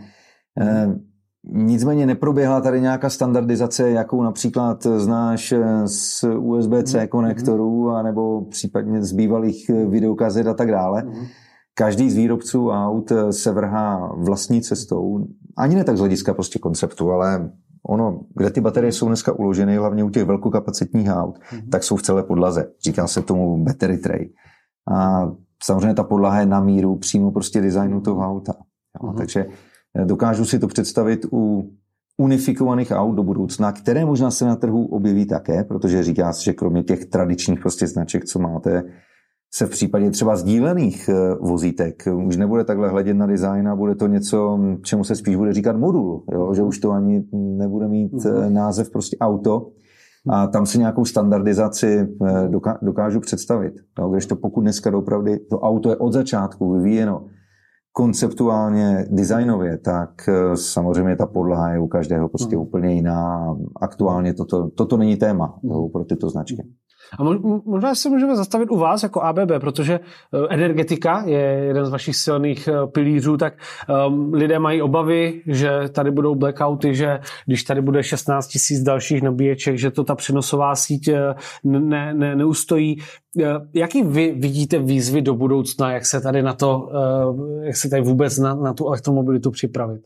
Speaker 2: Nicméně neproběhla tady nějaká standardizace, jakou například znáš z USB-C konektorů, anebo případně z bývalých videokazet a tak dále. Každý z výrobců aut se vrhá vlastní cestou, ani ne tak z hlediska prostě konceptu, ale kde ty baterie jsou dneska uloženy, hlavně u těch velkokapacitních aut, tak jsou v celé podlaze. Říká se tomu battery tray. A samozřejmě ta podlaha je na míru přímo prostě designu toho auta. Takže dokážu si to představit u unifikovaných aut do budoucna, které možná se na trhu objeví také, protože říká se, že kromě těch tradičních prostě značek, co máte, se v případě třeba sdílených vozítek už nebude takhle hledět na design a bude to něco, čemu se spíš bude říkat modul, jo? Že už to ani nebude mít název prostě auto a tam si nějakou standardizaci dokážu představit. Jo? Když to pokud dneska opravdu to auto je od začátku vyvíjeno konceptuálně, designově, tak samozřejmě ta podlaha je u každého prostě úplně jiná. Aktuálně toto není téma pro tyto značky.
Speaker 1: A možná se můžeme zastavit u vás jako ABB, protože energetika je jeden z vašich silných pilířů, tak lidé mají obavy, že tady budou blackouty, že když tady bude 16 000 dalších nabíječek, že to ta přenosová síť neustojí. Jaký vy vidíte výzvy do budoucna, jak se tady na to, jak se tady vůbec na tu elektromobilitu připravit?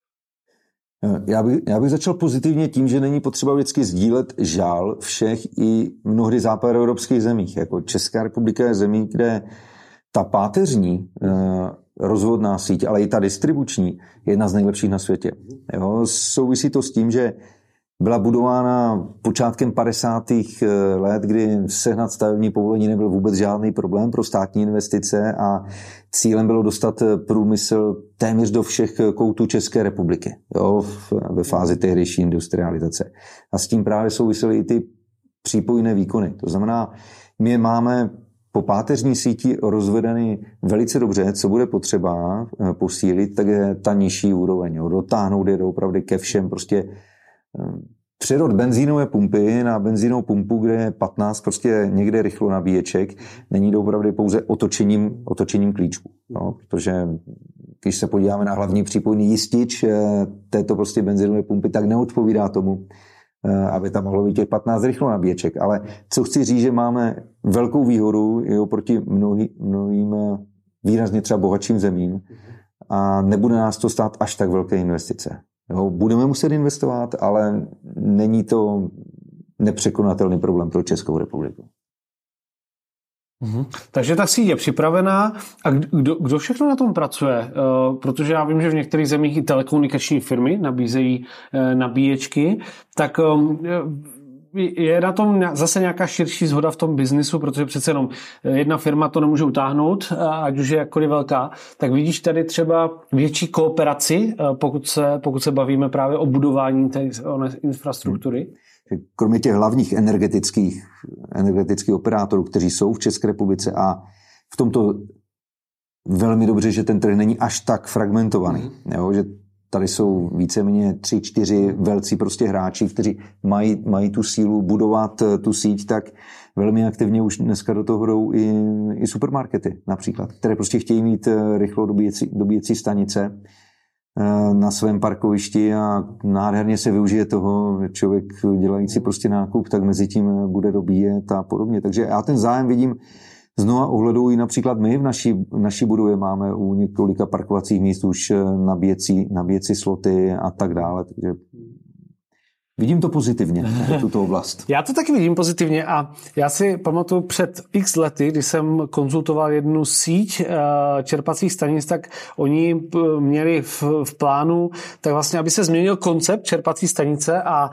Speaker 2: Já bych začal pozitivně tím, že není potřeba vždycky sdílet žál všech i mnohdy západoevropských zemích. Jako Česká republika je zemí, kde ta páteřní rozvodná síť, ale i ta distribuční je jedna z nejlepších na světě. Jo, souvisí to s tím, že byla budována počátkem 50. let, kdy sehnat stavební povolení nebyl vůbec žádný problém pro státní investice a cílem bylo dostat průmysl téměř do všech koutů České republiky, jo, ve fázi tehdejší industrializace. A s tím právě souvisely i ty přípojné výkony. To znamená, my máme po páteřní síti rozvedeny velice dobře, co bude potřeba posílit, tak je ta nižší úroveň. Jo, dotáhnout je opravdu ke všem prostě přerod benzínové pumpy na benzínovou pumpu, kde je 15 prostě někde rychlo nabíječek, není opravdu pouze otočením klíčku. No, protože když se podíváme na hlavní přípojný jistič této prostě benzínové pumpy, tak neodpovídá tomu, aby tam mohlo být těch 15 rychlo nabíječek. Ale co chci říct, že máme velkou výhodu i oproti mnohým výrazně třeba bohatším zemím a nebude nás to stát až tak velké investice. Jo, budeme muset investovat, ale není to nepřekonatelný problém pro Českou republiku.
Speaker 1: Takže ta síť je připravená. A kdo všechno na tom pracuje? Protože já vím, že v některých zemích i telekomunikační firmy nabízejí nabíječky, tak je na tom zase nějaká širší shoda v tom biznisu, protože přece jenom jedna firma to nemůže utáhnout, ať už je jakkoliv velká, tak vidíš tady třeba větší kooperaci, pokud se bavíme právě o budování té infrastruktury?
Speaker 2: Kromě těch hlavních energetických operátorů, kteří jsou v České republice a v tomto velmi dobře, že ten trh není až tak fragmentovaný. Jo? Že tady jsou víceméně 3-4 velcí prostě hráči, kteří mají tu sílu budovat tu síť, tak velmi aktivně už dneska do toho jdou i supermarkety například, které prostě chtějí mít rychlou dobíjecí stanice na svém parkovišti a nádherně se využije toho, člověk dělající prostě nákup, tak mezi tím bude dobíjet a podobně. Takže já ten zájem vidím znova ohledu i například my v naší budově máme u několika parkovacích míst už nabíjecí sloty a tak dále. Takže vidím to pozitivně, tuto oblast.
Speaker 1: Já to taky vidím pozitivně a já si pamatuju před x lety, když jsem konzultoval jednu síť čerpacích stanic, tak oni měli v plánu, tak vlastně, aby se změnil koncept čerpací stanice a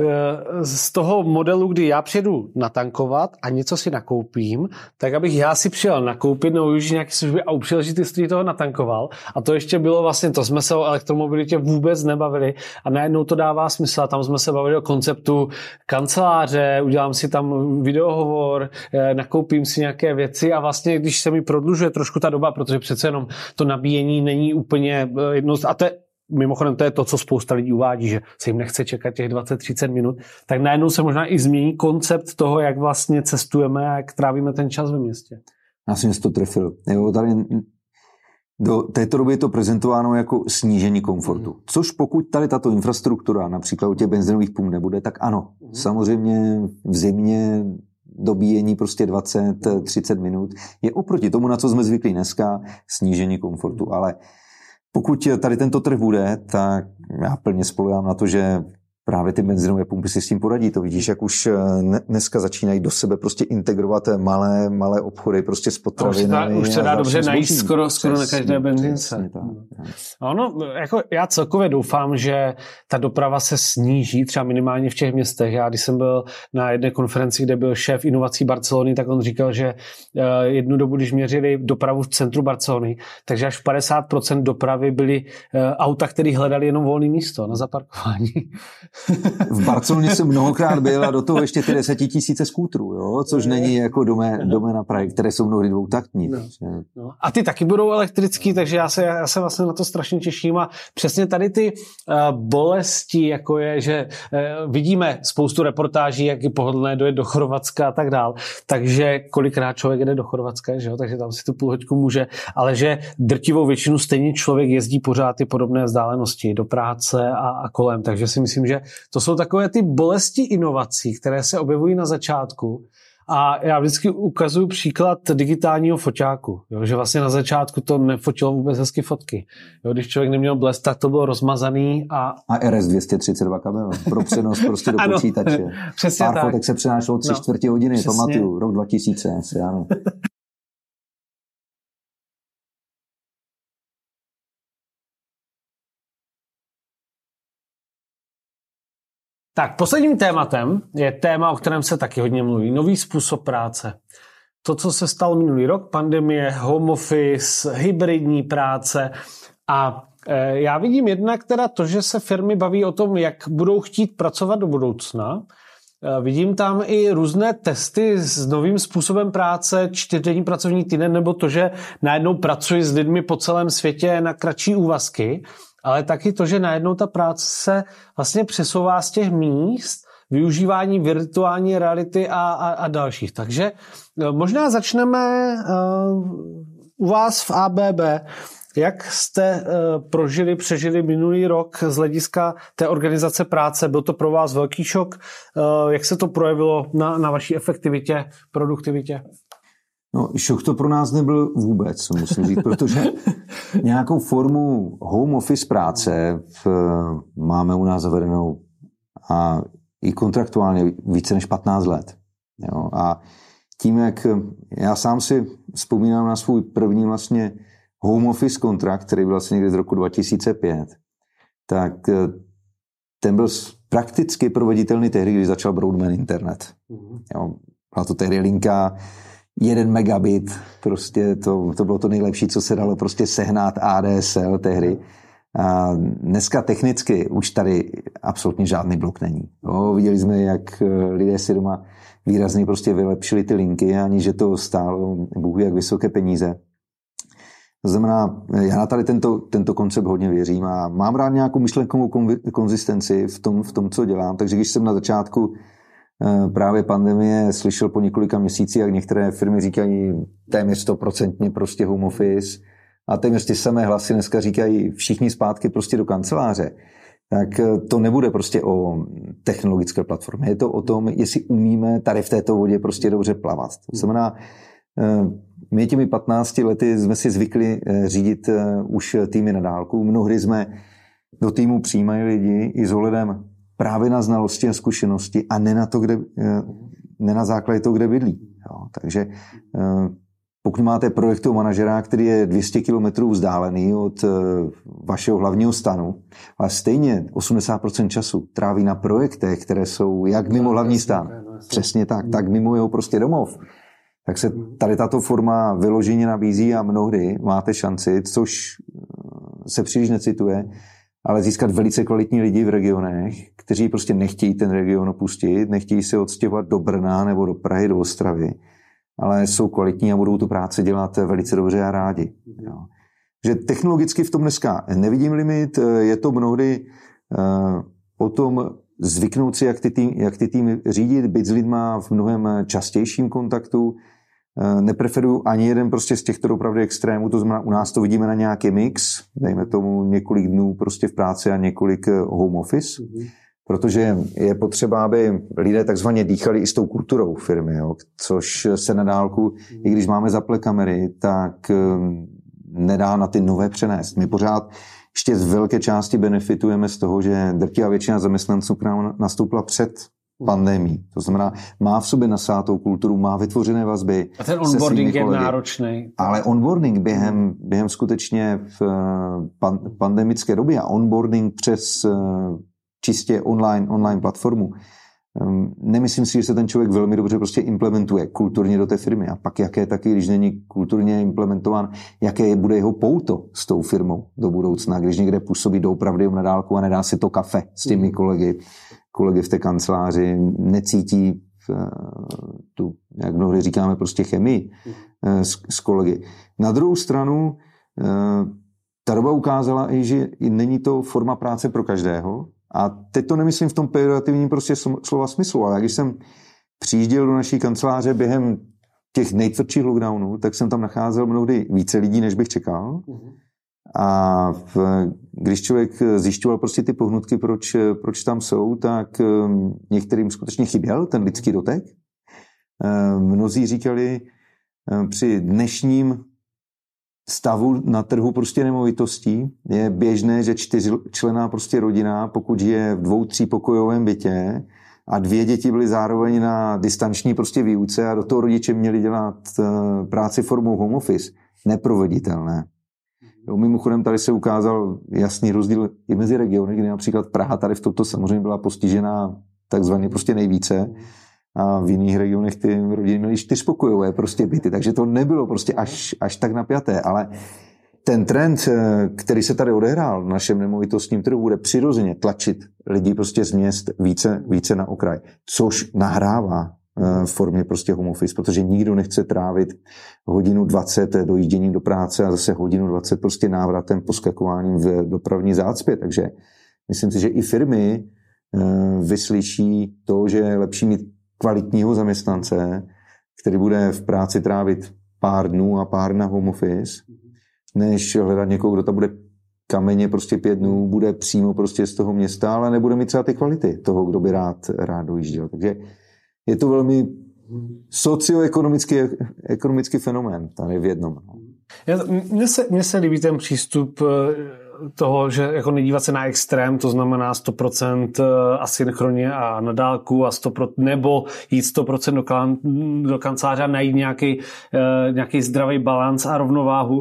Speaker 1: z toho modelu, kdy já přijedu natankovat a něco si nakoupím, tak abych já si přijel nakoupit nebo využít nějaké služby a u příležitosti toho natankoval. A to ještě bylo vlastně, to jsme se o elektromobilitě vůbec nebavili a najednou to dává smysl a tam jsme se bavili o konceptu kanceláře, udělám si tam videohovor, nakoupím si nějaké věci a vlastně, když se mi prodlužuje trošku ta doba, protože přece jenom to nabíjení není úplně jedno, a to je mimochodem to je to, co spousta lidí uvádí, že se jim nechce čekat těch 20-30 minut, tak najednou se možná i změní koncept toho, jak vlastně cestujeme a jak trávíme ten čas ve městě.
Speaker 2: Já jsem to trefil. Jo, tady do této doby je to prezentováno jako snížení komfortu. Což pokud tady tato infrastruktura, například u těch benzinových pump nebude, tak ano. Samozřejmě v zimě dobíjení prostě 20-30 minut je oproti tomu, na co jsme zvyklí dneska, snížení komfortu. Ale pokud tady tento trh bude, tak já plně spoléhám na to, že právě ty benzinové pumpy si s tím poradí. To vidíš, jak už dneska začínají do sebe prostě integrovat malé obchody prostě s potravinami.
Speaker 1: Už se dá dobře najít skoro na každé benzince. Ono, jako já celkově doufám, že ta doprava se sníží, třeba minimálně v těch městech. Já, když jsem byl na jedné konferenci, kde byl šéf inovací Barcelony, tak on říkal, že jednu dobu, když měřili dopravu v centru Barcelony, takže až 50% dopravy byly auta, které hledali jenom volné místo na zaparkování.
Speaker 2: V Barceloně jsem mnohokrát byl a do toho ještě ty 10 000 skútrů, jo? Což není jako doména Prahy, které jsou mnohdy dvoutaktní.
Speaker 1: No. A ty taky budou elektrický, takže já se vlastně na to strašně těším a přesně tady ty bolesti, jako je, že vidíme spoustu reportáží, jak je pohodlné dojet do Chorvatska a tak dál, takže kolikrát člověk jde do Chorvatska, že jo? Takže tam si tu půlhoďku může, ale že drtivou většinu stejně člověk jezdí pořád ty podobné vzdálenosti do práce a kolem, takže si myslím, že to jsou takové ty bolesti inovací, které se objevují na začátku. A já vždycky ukazuju příklad digitálního foťáku, jo, že vlastně na začátku to nefotilo vůbec hezky fotky. Jo, když člověk neměl blesk, tak to bylo rozmazaný. A
Speaker 2: RS-232 kabel pro přenos prostě do počítače.
Speaker 1: Přesně
Speaker 2: Pár
Speaker 1: tak.
Speaker 2: fotek se přenášelo 3/4 hodiny,
Speaker 1: přesně.
Speaker 2: Pamatuju, rok 2000, ano.
Speaker 1: Tak, posledním tématem je téma, o kterém se taky hodně mluví. Nový způsob práce. To, co se stalo minulý rok, pandemie, home office, hybridní práce a já vidím jednak teda to, že se firmy baví o tom, jak budou chtít pracovat do budoucna. Vidím tam i různé testy s novým způsobem práce, 4denní pracovní týden, nebo to, že najednou pracuji s lidmi po celém světě na kratší úvazky, ale taky to, že najednou ta práce se vlastně přesouvá z těch míst, využívání virtuální reality a dalších. Takže možná začneme u vás v ABB. Jak jste přežili minulý rok z hlediska té organizace práce? Byl to pro vás velký šok? Jak se to projevilo na vaší efektivitě, produktivitě?
Speaker 2: No, šok to pro nás nebyl vůbec, musím říct, protože nějakou formu home office práce máme u nás zavedenou a i kontraktuálně více než 15 let. Jo? A tím, jak já sám si vzpomínám na svůj první vlastně home office kontrakt, který byl vlastně někdy z roku 2005, tak ten byl prakticky proveditelný tehdy, když začal Broadband internet. Jo? Byla to tehdy linka 1 megabit, prostě to bylo to nejlepší, co se dalo prostě sehnat ADSL tehdy. A dneska technicky už tady absolutně žádný blok není. Jo, viděli jsme, jak lidé si doma výrazně prostě vylepšili ty linky, aniž že to stálo bůh jak vysoké peníze. To znamená, já na tady tento koncept hodně věřím a mám rád nějakou myšlenkovou konzistenci v tom, co dělám. Takže když jsem na začátku právě pandemie slyšel po několika měsících, jak některé firmy říkají téměř 100% prostě home office a téměř ty samé hlasy dneska říkají všichni zpátky prostě do kanceláře, tak to nebude prostě o technologické platformě. Je to o tom, jestli umíme tady v této vodě prostě dobře plavat. To znamená, my těmi 15 lety jsme si zvykli řídit už týmy na dálku. Mnohdy jsme do týmu přijímali lidi i s ohledem právě na znalosti a zkušenosti a ne na základě toho, kde bydlí. Jo, takže pokud máte projektového manažera, který je 200 km vzdálený od vašeho hlavního stanu, ale stejně 80% času tráví na projektech, které jsou jak mimo hlavní stan, přesně tak mimo jeho prostě domov, tak se tady tato forma vyloženě nabízí a mnohdy máte šanci, což se příliš necituje, ale získat velice kvalitní lidi v regionech, kteří prostě nechtějí ten region opustit, nechtějí se odstěhovat do Brna nebo do Prahy, do Ostravy, ale jsou kvalitní a budou tu práci dělat velice dobře a rádi. Jo. Že technologicky v tom dneska nevidím limit, je to mnohdy o tom zvyknout si, jak ty týmy řídit, být s lidma v mnohem častějším kontaktu. Nepreferuju ani jeden prostě z těchto opravdu extrémů, to znamená, u nás to vidíme na nějaký mix, dejme tomu několik dnů prostě v práci a několik home office, protože je potřeba, aby lidé takzvaně dýchali i s tou kulturou firmy, jo, což se na dálku, i když máme zaple kamery, tak nedá na ty nové přenést. My pořád ještě z velké části benefitujeme z toho, že drtivá většina zaměstnanců k nám nastoupila před pandemii. To znamená, má v sobě nasátou kulturu, má vytvořené vazby.
Speaker 1: A ten onboarding je náročný.
Speaker 2: Ale onboarding během skutečně v pandemické době a onboarding přes čistě online platformu, nemyslím si, že se ten člověk velmi dobře prostě implementuje kulturně do té firmy. A pak jaké taky, když není kulturně implementován, jaké bude jeho pouto s tou firmou do budoucna, když někde působí doopravdy na dálku a nedá si to kafe s těmi kolegy v té kanceláři, necítí tu, jak mnohdy říkáme, prostě chemii s kolegy. Na druhou stranu, ta doba ukázala i, že není to forma práce pro každého. A teď to nemyslím v tom pejorativním prostě slova smyslu, ale když jsem přijížděl do naší kanceláře během těch nejtvrdších lockdownů, tak jsem tam nacházel mnohdy více lidí, než bych čekal. A když člověk zjišťoval prostě ty pohnutky, proč tam jsou, tak některým skutečně chyběl ten lidský dotek. Mnozí říkali, při dnešním stavu na trhu prostě nemovitostí je běžné, že 4členná prostě rodina, pokud je v 2-3 pokojovém bytě a 2 děti byly zároveň na distanční prostě výuce a do toho rodiče měli dělat práci formou home office, neproveditelné. Jo, mimochodem tady se ukázal jasný rozdíl i mezi regiony, kdy například Praha tady v tomto samozřejmě byla postižená takzvaně prostě nejvíce a v jiných regionech ty rodiny měly 4pokojové prostě byty, takže to nebylo prostě až tak napjaté, ale ten trend, který se tady odehrál v našem nemovitostním trhu, bude přirozeně tlačit lidi prostě z měst více na okraj, což nahrává v formě prostě home office, protože nikdo nechce trávit 1:20 dojížděním do práce a zase 1:20 prostě návratem, poskakováním v dopravní zácpě, takže myslím si, že i firmy vyslyší to, že je lepší mít kvalitního zaměstnance, který bude v práci trávit pár dnů a pár na home office, než hledat někoho, kdo tam bude kameně prostě 5 dnů, bude přímo prostě z toho města, ale nebude mít třeba ty kvality toho, kdo by rád dojížděl. Takže je to velmi socioekonomický fenomén tady v jednom.
Speaker 1: Mně se líbí ten přístup toho, že jako nedívat se na extrém, to znamená 100% asynchronně a na dálku a 100%, nebo jít 100% do kanceláře a najít nějaký zdravý balans a rovnováhu.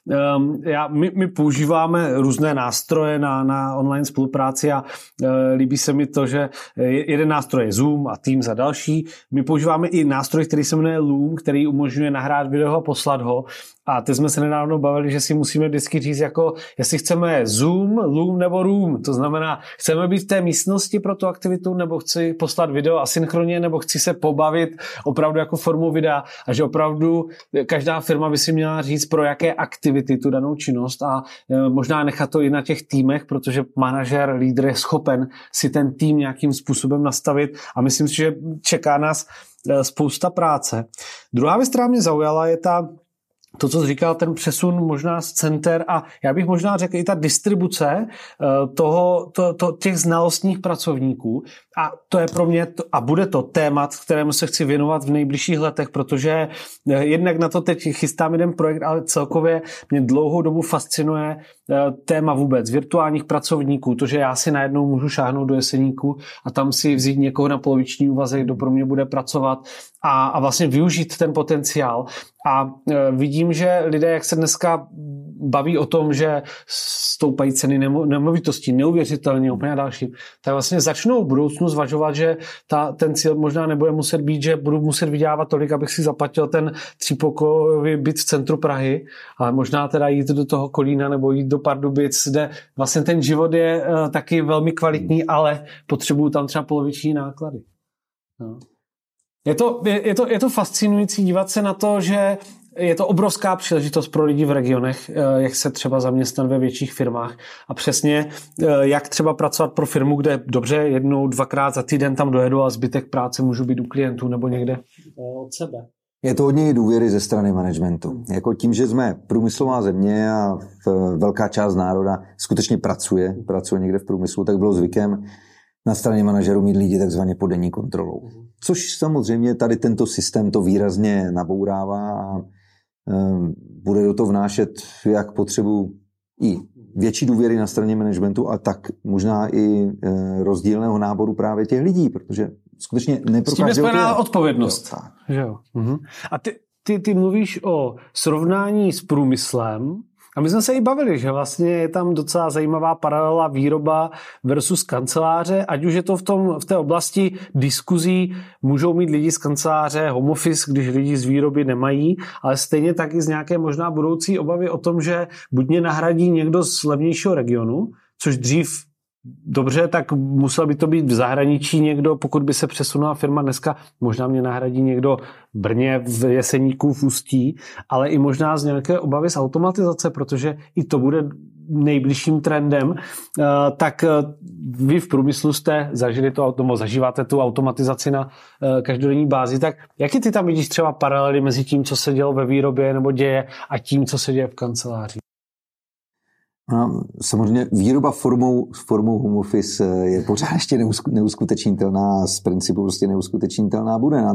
Speaker 1: My používáme různé nástroje na online spolupráci a líbí se mi to, že jeden nástroj je Zoom a Teams a další. My používáme i nástroj, který se jmenuje Loom, který umožňuje nahrát video a poslat ho. A teď jsme se nedávno bavili, že si musíme vždycky říct, jako jestli chceme chceme Zoom, Loom nebo Room. To znamená, chceme být v té místnosti pro tu aktivitu, nebo chci poslat video asynchronně, nebo chci se pobavit opravdu jako formou videa. A že opravdu každá firma by si měla říct, pro jaké aktivity tu danou činnost a možná nechat to i na těch týmech, protože manažer, lídr je schopen si ten tým nějakým způsobem nastavit a myslím si, že čeká nás spousta práce. Druhá věc, která mě zaujala, je to, co jsi říkal, ten přesun možná z center a já bych možná řekl i ta distribuce těch znalostních pracovníků a to je pro mě a bude to témat, kterému se chci věnovat v nejbližších letech, protože jednak na to teď chystám jeden projekt, ale celkově mě dlouhou dobu fascinuje téma vůbec virtuálních pracovníků, to, že já si najednou můžu šáhnout do Jeseníku a tam si vzít někoho na poloviční úvazek, kdo pro mě bude pracovat a vlastně využít ten potenciál. A vidím, že lidé, jak se dneska baví o tom, že stoupají ceny nemovitostí neuvěřitelně, úplně další, tak vlastně začnou v budoucnu zvažovat, že ten cíl možná nebude muset být, že budu muset vydělávat tolik, abych si zaplatil ten 3pokojový byt v centru Prahy, ale možná teda jít do toho Kolína nebo jít do Pardubic, kde vlastně ten život je taky velmi kvalitní, ale potřebuju tam třeba poloviční náklady. No. Je to fascinující dívat se na to, že je to obrovská příležitost pro lidi v regionech, jak se třeba zaměstnat ve větších firmách a přesně jak třeba pracovat pro firmu, kde dobře jednou, dvakrát za týden tam dojedu a zbytek práce můžu být u klientů nebo někde od sebe.
Speaker 2: Je to hodně důvěry ze strany managementu. Jako tím, že jsme průmyslová země a velká část národa skutečně pracuje někde v průmyslu, tak bylo zvykem na straně manažerů mít lidi takzvaně pod denní kontrolou. Což samozřejmě tady tento systém to výrazně nabourává a bude do toho vnášet jak potřebu i větší důvěry na straně managementu a tak možná i rozdílného náboru právě těch lidí, protože skutečně
Speaker 1: s tím je spojená odpovědnost. Jo. A ty mluvíš o srovnání s průmyslem a my jsme se i bavili, že vlastně je tam docela zajímavá paralela výroba versus kanceláře, ať už je to v té oblasti diskuzí, můžou mít lidi z kanceláře home office, když lidi z výroby nemají, ale stejně tak i z nějaké možná budoucí obavy o tom, že buď mě nahradí někdo z levnějšího regionu, což dřív dobře, tak musel by to být v zahraničí někdo, pokud by se přesunula firma dneska, možná mě nahradí někdo v Brně, v Jeseníku, v Ústí, ale i možná z nějaké obavy z automatizace, protože i to bude nejbližším trendem, tak vy v průmyslu jste zažili zažíváte tu automatizaci na každodenní bázi, tak jaký ty tam vidíš třeba paralely mezi tím, co se dělo ve výrobě nebo děje a tím, co se děje v kanceláři?
Speaker 2: Samozřejmě výroba formou home office je pořád ještě neuskutečnitelná, z principu prostě neuskutečnitelná bude.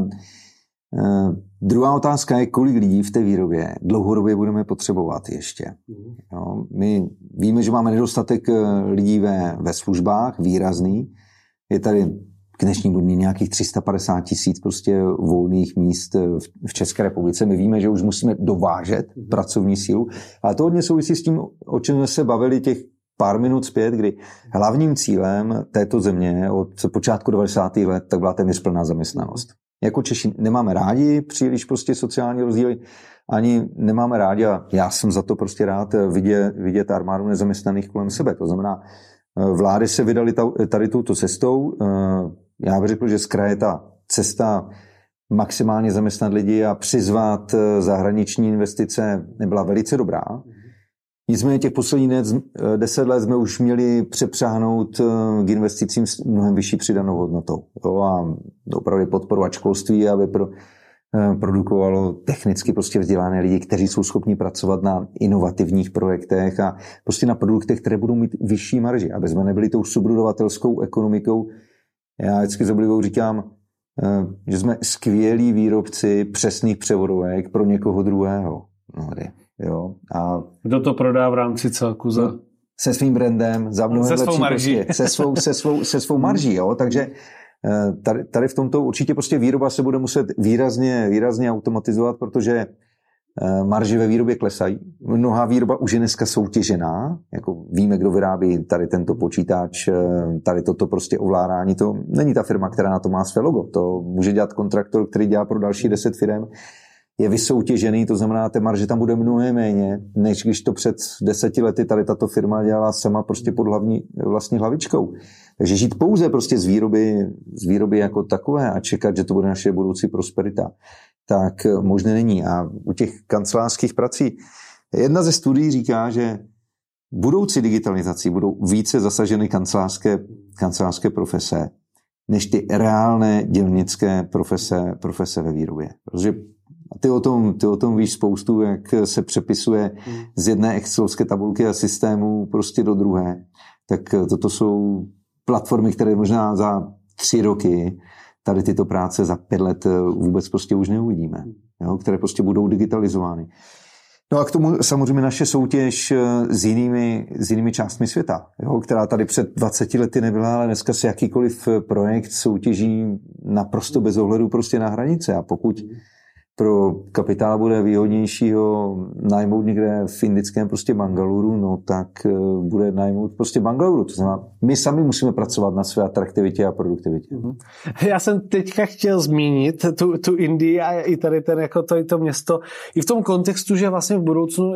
Speaker 2: Druhá otázka je, kolik lidí v té výrobě dlouhodobě budeme potřebovat ještě. Jo, my víme, že máme nedostatek lidí ve službách, výrazný. Je tady k dnešní době nějakých 350 000 prostě volných míst v České republice. My víme, že už musíme dovážet pracovní sílu, ale to hodně souvisí s tím, o čem jsme se bavili těch pár minut zpět, kdy hlavním cílem této země od počátku 90. let tak byla téměř plná zaměstnanost. Jako Češi nemáme rádi příliš prostě sociální rozdíly, ani nemáme rádi, a já jsem za to prostě rád vidět armádu nezaměstnaných kolem sebe. To znamená, vlády se vydaly tady touto cestou. Já bych řekl, že z kraje ta cesta maximálně zaměstnat lidi a přizvat zahraniční investice nebyla velice dobrá. Nicméně těch posledních 10 let jsme už měli přepřáhnout k investicím s mnohem vyšší přidanou hodnotou. A opravdu podporovat školství, aby produkovalo technicky prostě vzdělané lidi, kteří jsou schopni pracovat na inovativních projektech a prostě na produktech, které budou mít vyšší marži, aby jsme nebyli tou subdodavatelskou ekonomikou. Já vždycky s oblibou říkám, že jsme skvělí výrobci přesných převodovek pro někoho druhého. Jo. A
Speaker 1: kdo to prodá v rámci celku
Speaker 2: se svým brandem, za mnohem lepší
Speaker 1: marží.
Speaker 2: Prostě, se svou marží. Jo. Takže tady v tomto určitě prostě výroba se bude muset výrazně automatizovat, protože marže ve výrobě klesají. Mnohá výroba už je dneska soutěžená. Jako víme, kdo vyrábí tady tento počítač, tady toto prostě ovládání. To není ta firma, která na to má své logo. To může dělat kontraktor, který dělá pro další 10 firem. je vysoutěžený, to znamená, té marže tam bude mnohem méně, než když to před 10 lety tady tato firma dělala sama prostě pod vlastní hlavičkou. Takže žít pouze prostě z výroby jako takové a čekat, že to bude naše budoucí prosperita, tak možné není. A u těch kancelářských prací jedna ze studií říká, že budoucí digitalizací budou více zasaženy kancelářské profese, než ty reálné dělnické profese ve výrobě. Protože ty o tom víš spoustu, jak se přepisuje z jedné excelovské tabulky a systému prostě do druhé. Tak toto jsou platformy, které možná za 3 roky tady tyto práce za 5 let vůbec prostě už neuvidíme, jo, které prostě budou digitalizovány. No a k tomu samozřejmě naše soutěž s jinými částmi světa, jo, která tady před 20 lety nebyla, ale dneska se jakýkoliv projekt soutěží naprosto bez ohledu prostě na hranice. A pokud pro kapitál bude výhodnější ho najmout někde v indickém prostě Bangaluru, no tak bude najmout prostě Bangaluru. To znamená, my sami musíme pracovat na své atraktivitě a produktivitě.
Speaker 1: Já jsem teďka chtěl zmínit tu Indii a i tady to město, i v tom kontextu, že vlastně v budoucnu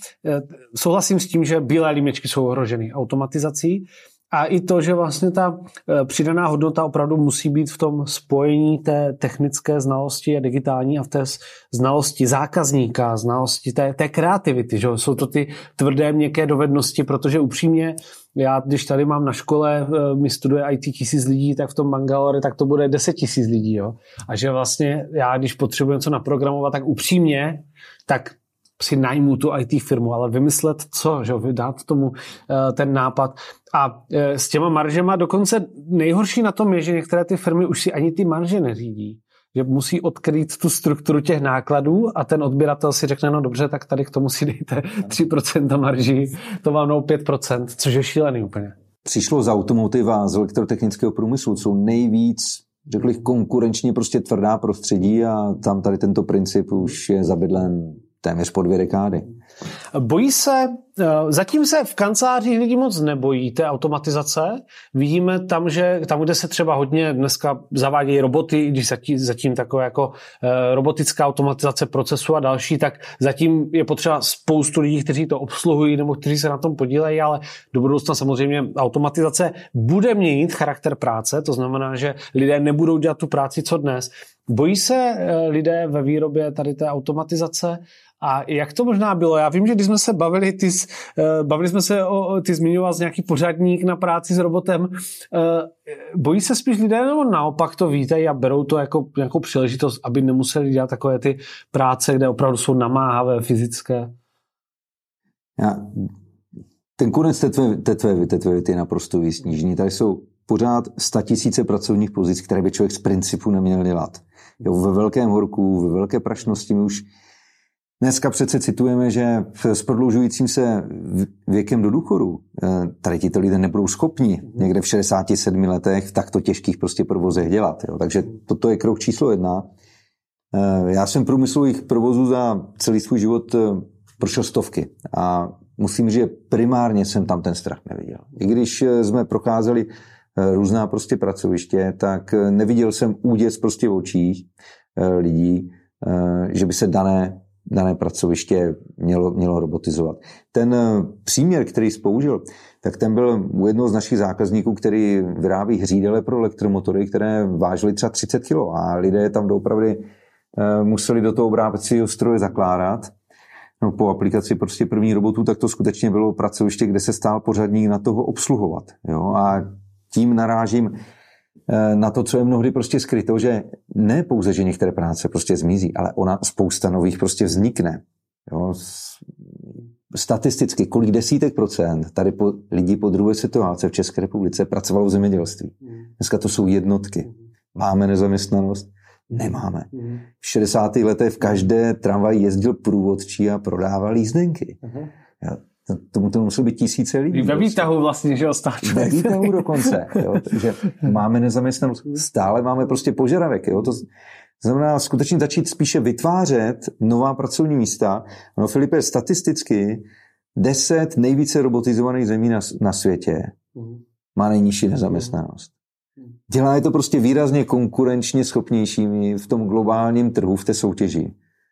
Speaker 1: souhlasím s tím, že bílé límečky jsou ohroženy automatizací, a i to, že vlastně ta přidaná hodnota opravdu musí být v tom spojení té technické znalosti a digitální a v té znalosti zákazníka, znalosti té kreativity. Že? Jsou to ty tvrdé, měkké dovednosti, protože upřímně, já když tady mám na škole, mi studuje IT 1000 lidí, tak v tom Bangalore, tak to bude 10 000 lidí. Jo? A že vlastně já, když potřebuji něco naprogramovat, tak upřímně, tak si najmu tu IT firmu, ale vymyslet co, že dát tomu ten nápad. A s těma maržema dokonce nejhorší na tom je, že některé ty firmy už si ani ty marže neřídí. Že musí odkrýt tu strukturu těch nákladů a ten odběratel si řekne, no dobře, tak tady k tomu si dejte 3% marží, to vám 5%, což je šílený úplně.
Speaker 2: Přišlo z automotiva, z elektrotechnického průmyslu, jsou nejvíc, řekl bych, konkurenčně prostě tvrdá prostředí a tam tady tento princip už je zabydlen téměř po 2 dekády.
Speaker 1: Bojí se, zatím se v kancelářích lidi moc nebojí té automatizace. Vidíme tam, že tam, kde se třeba hodně dneska zavádějí roboty, když zatím takové jako robotická automatizace procesu a další, tak zatím je potřeba spoustu lidí, kteří to obsluhují nebo kteří se na tom podílejí, ale do budoucna samozřejmě automatizace bude měnit charakter práce, to znamená, že lidé nebudou dělat tu práci, co dnes. Bojí se lidé ve výrobě tady té automatizace? A jak to možná bylo? Já vím, že když jsme se bavili jsme se ty zmiňoval nějaký pořadník na práci s robotem. Bojí se spíš lidé, nebo naopak to vítají a berou to jako nějakou příležitost, aby nemuseli dělat takové ty práce, kde opravdu jsou namáhavé, fyzické?
Speaker 2: Ten konec té věty je naprosto vysnížený. Tady jsou pořád 100 000 pracovních pozic, které by člověk z principu neměl dělat. Jo, ve velkém horku, ve velké prašnosti my už dneska přece citujeme, že s prodlužujícím se věkem do důchodu tady tito lidé nebudou schopni někde v 67 letech v takto těžkých prostě provozech dělat. Jo. Takže toto je krok číslo 1. Já jsem průmyslových provozů za celý svůj život prošel stovky a musím říct, že primárně jsem tam ten strach neviděl. I když jsme procházeli různá prostě pracoviště, tak neviděl jsem úděs prostě v očích lidí, že by se dané pracoviště mělo robotizovat. Ten příměr, který jsi použil, tak ten byl u jednoho z našich zákazníků, který vyrábí hřídele pro elektromotory, které vážily třeba 30 kg a lidé tam doopravdy museli do toho obráběcího stroje zakládat. No, po aplikaci prostě první robotů, tak to skutečně bylo pracoviště, kde se stál pořadník na toho obsluhovat. Jo? A tím narážím na to, co je mnohdy prostě skryto, že ne pouze, že některé práce prostě zmizí, ale ona spousta nových prostě vznikne. Jo? Statisticky, kolik desítek procent tady lidí po druhé světové válce v České republice pracovalo v zemědělství. Dneska to jsou jednotky. Máme nezaměstnanost? Nemáme. V 60. letech v každé tramvaji jezdil průvodčí a prodával jízdenky. Tomu to muselo být tisíce lidí.
Speaker 1: Ve výtahu vlastně, že ostatně.
Speaker 2: Ve výtahu dokonce. Jo? Takže máme nezaměstnanost. Stále máme prostě požadavek. Jo? To znamená skutečně začít spíše vytvářet nová pracovní místa. No, Filipe, statisticky 10 nejvíce robotizovaných zemí na světě má nejnižší nezaměstnanost. Dělá je to prostě výrazně konkurenčně schopnějšími v tom globálním trhu, v té soutěži.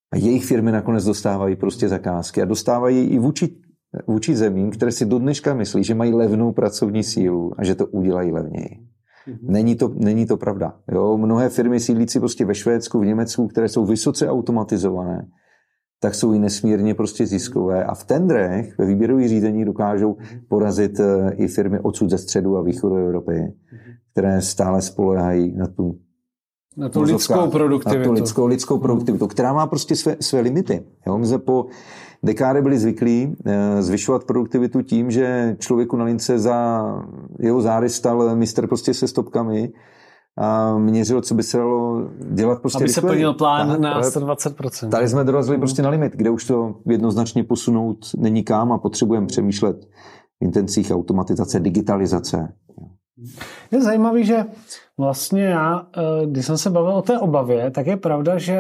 Speaker 2: A jejich firmy nakonec dostávají prostě zakázky a dostávají i vůči zemím, které si do dneška myslí, že mají levnou pracovní sílu a že to udělají levněji. Není to pravda. Jo? Mnohé firmy sídlící prostě ve Švédsku, v Německu, které jsou vysoce automatizované, tak jsou i nesmírně prostě ziskové a v tendrech, ve výběrových řízení dokážou porazit i firmy odsud ze středu a východu Evropy, které stále spoléhají na tu lidskou produktivitu, která má prostě své limity. Jo? My jsme po dekády byli zvyklí zvyšovat produktivitu tím, že člověku na lince za jeho zády stal mistr prostě se stopkami a měřil, co by se dalo dělat prostě
Speaker 1: aby rychleji. Se plnil plán na 120%.
Speaker 2: Tady jsme dorazili prostě na limit, kde už to jednoznačně posunout není kam a potřebujeme přemýšlet v intencích automatizace, digitalizace.
Speaker 1: Je zajímavý, že vlastně já, když jsem se bavil o té obavě, tak je pravda, že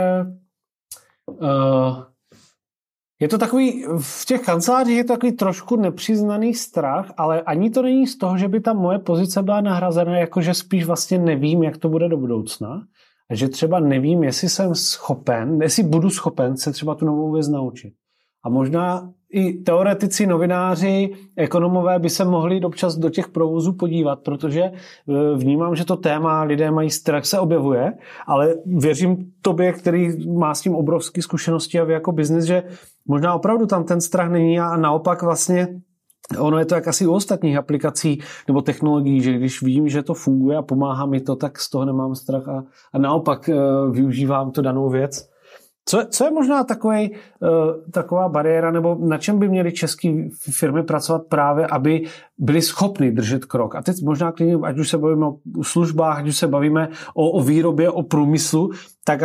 Speaker 1: je to takový, v těch kancelářích je to takový trošku nepřiznaný strach, ale ani to není z toho, že by ta moje pozice byla nahrazena, jakože spíš vlastně nevím, jak to bude do budoucna. A že třeba nevím, jestli budu schopen se třeba tu novou věc naučit. A možná i teoretici, novináři, ekonomové by se mohli občas do těch provozů podívat, protože vnímám, že to téma lidé mají strach, se objevuje, ale věřím tobě, který má s tím obrovské zkušenosti a vy jako biznis, že možná opravdu tam ten strach není a naopak vlastně ono je to jak asi u ostatních aplikací nebo technologií, že když vím, že to funguje a pomáhá mi to, tak z toho nemám strach a naopak využívám tu danou věc. Co je možná taková bariéra, nebo na čem by měly české firmy pracovat právě, aby byly schopny držet krok? A teď možná klidně, ať už se bavíme o službách, ať už se bavíme o výrobě, o průmyslu, tak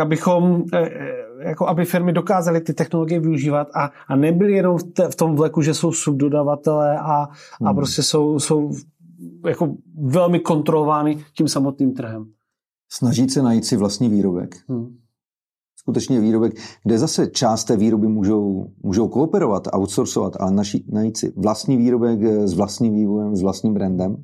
Speaker 1: aby firmy dokázaly ty technologie využívat a nebyly jenom v tom vleku, že jsou subdodavatelé a prostě jsou jako velmi kontrolovány tím samotným trhem.
Speaker 2: Snažit se najít si vlastní výrobek. Skutečně výrobek, kde zase část té výroby můžou kooperovat, outsourcovat, ale najít si vlastní výrobek s vlastním vývojem, s vlastním brandem.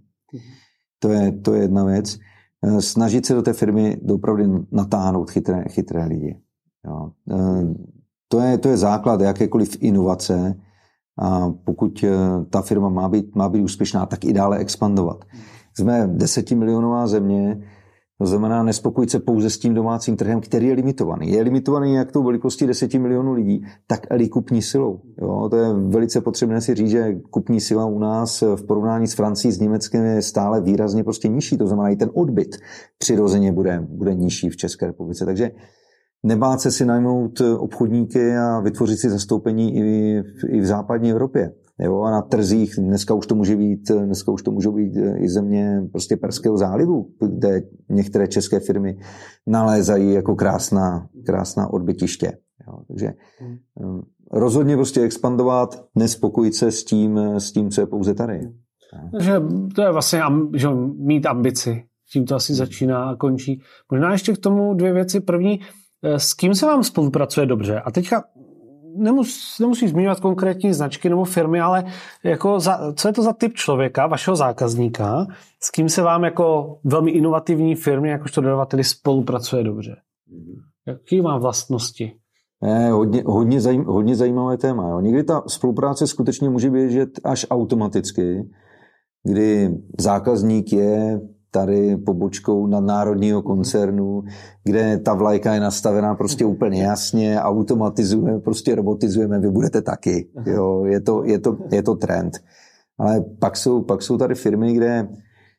Speaker 2: To je jedna věc. Snažit se do té firmy opravdu natáhnout chytré lidi. Jo. To je základ jakékoliv inovace a pokud ta firma má být úspěšná, tak i dále expandovat. Jsme 10milionová země, to znamená nespokojit se pouze s tím domácím trhem, který je limitovaný. Je limitovaný jak tou velikostí 10 milionů lidí, tak i kupní silou. Jo, to je velice potřebné si říct, že kupní sila u nás v porovnání s Francií, s Německem je stále výrazně prostě nižší. To znamená, i ten odbyt přirozeně bude nižší v České republice. Takže nebát se si najmout obchodníky a vytvořit si zastoupení i v západní Evropě. Jo, a na trzích dneska už to můžou být i země prostě Perského zálivu, kde některé české firmy nalézají jako krásná odbytiště. Jo, takže rozhodně prostě expandovat, nespokojit se s tím, co je pouze tady.
Speaker 1: Takže to je vlastně, že mít ambici. Tím to asi začíná a končí. Možná ještě k tomu dvě věci. První, s kým se vám spolupracuje dobře? A teďka nemusíš zmiňovat konkrétní značky nebo firmy, ale jako co je to za typ člověka, vašeho zákazníka, s kým se vám jako velmi inovativní firmy, jakožto dodavateli, spolupracuje dobře? Jaký má vlastnosti?
Speaker 2: Hodně zajímavé téma. Jo. Někdy ta spolupráce skutečně může běžet až automaticky, kdy zákazník je tady pobočkou nadnárodního koncernu, kde ta vlajka je nastavená prostě úplně jasně, automatizujeme, prostě robotizujeme, vy budete taky. Jo, je to trend. Ale pak jsou tady firmy, kde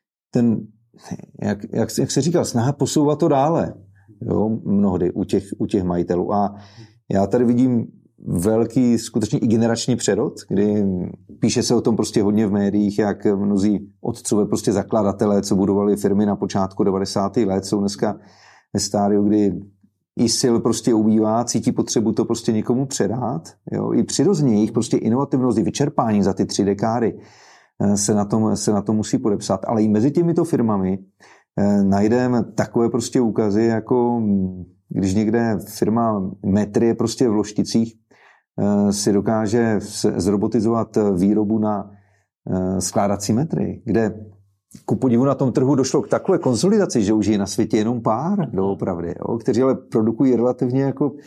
Speaker 2: jak se říká, snaha posouvat to dále. Jo, mnohdy u těch majitelů. A já tady vidím velký skutečně i generační přerod, kdy píše se o tom prostě hodně v médiích, jak mnozí otcové prostě zakladatelé, co budovali firmy na počátku 90. let, jsou dneska ve stádiu, kdy i sil prostě ubývá, cítí potřebu to prostě někomu předat. Jo? I přirozeně jejich prostě inovativnost, i vyčerpání za ty 3 dekády se na tom musí podepsat. Ale i mezi těmito firmami najdeme takové prostě úkazy, jako když někde firma Metrie prostě v Lošticích si dokáže zrobotizovat výrobu na skládací metry, kde ku podivu na tom trhu došlo k takové konsolidaci, že už je na světě jenom pár doopravdy, kteří ale produkují relativně jako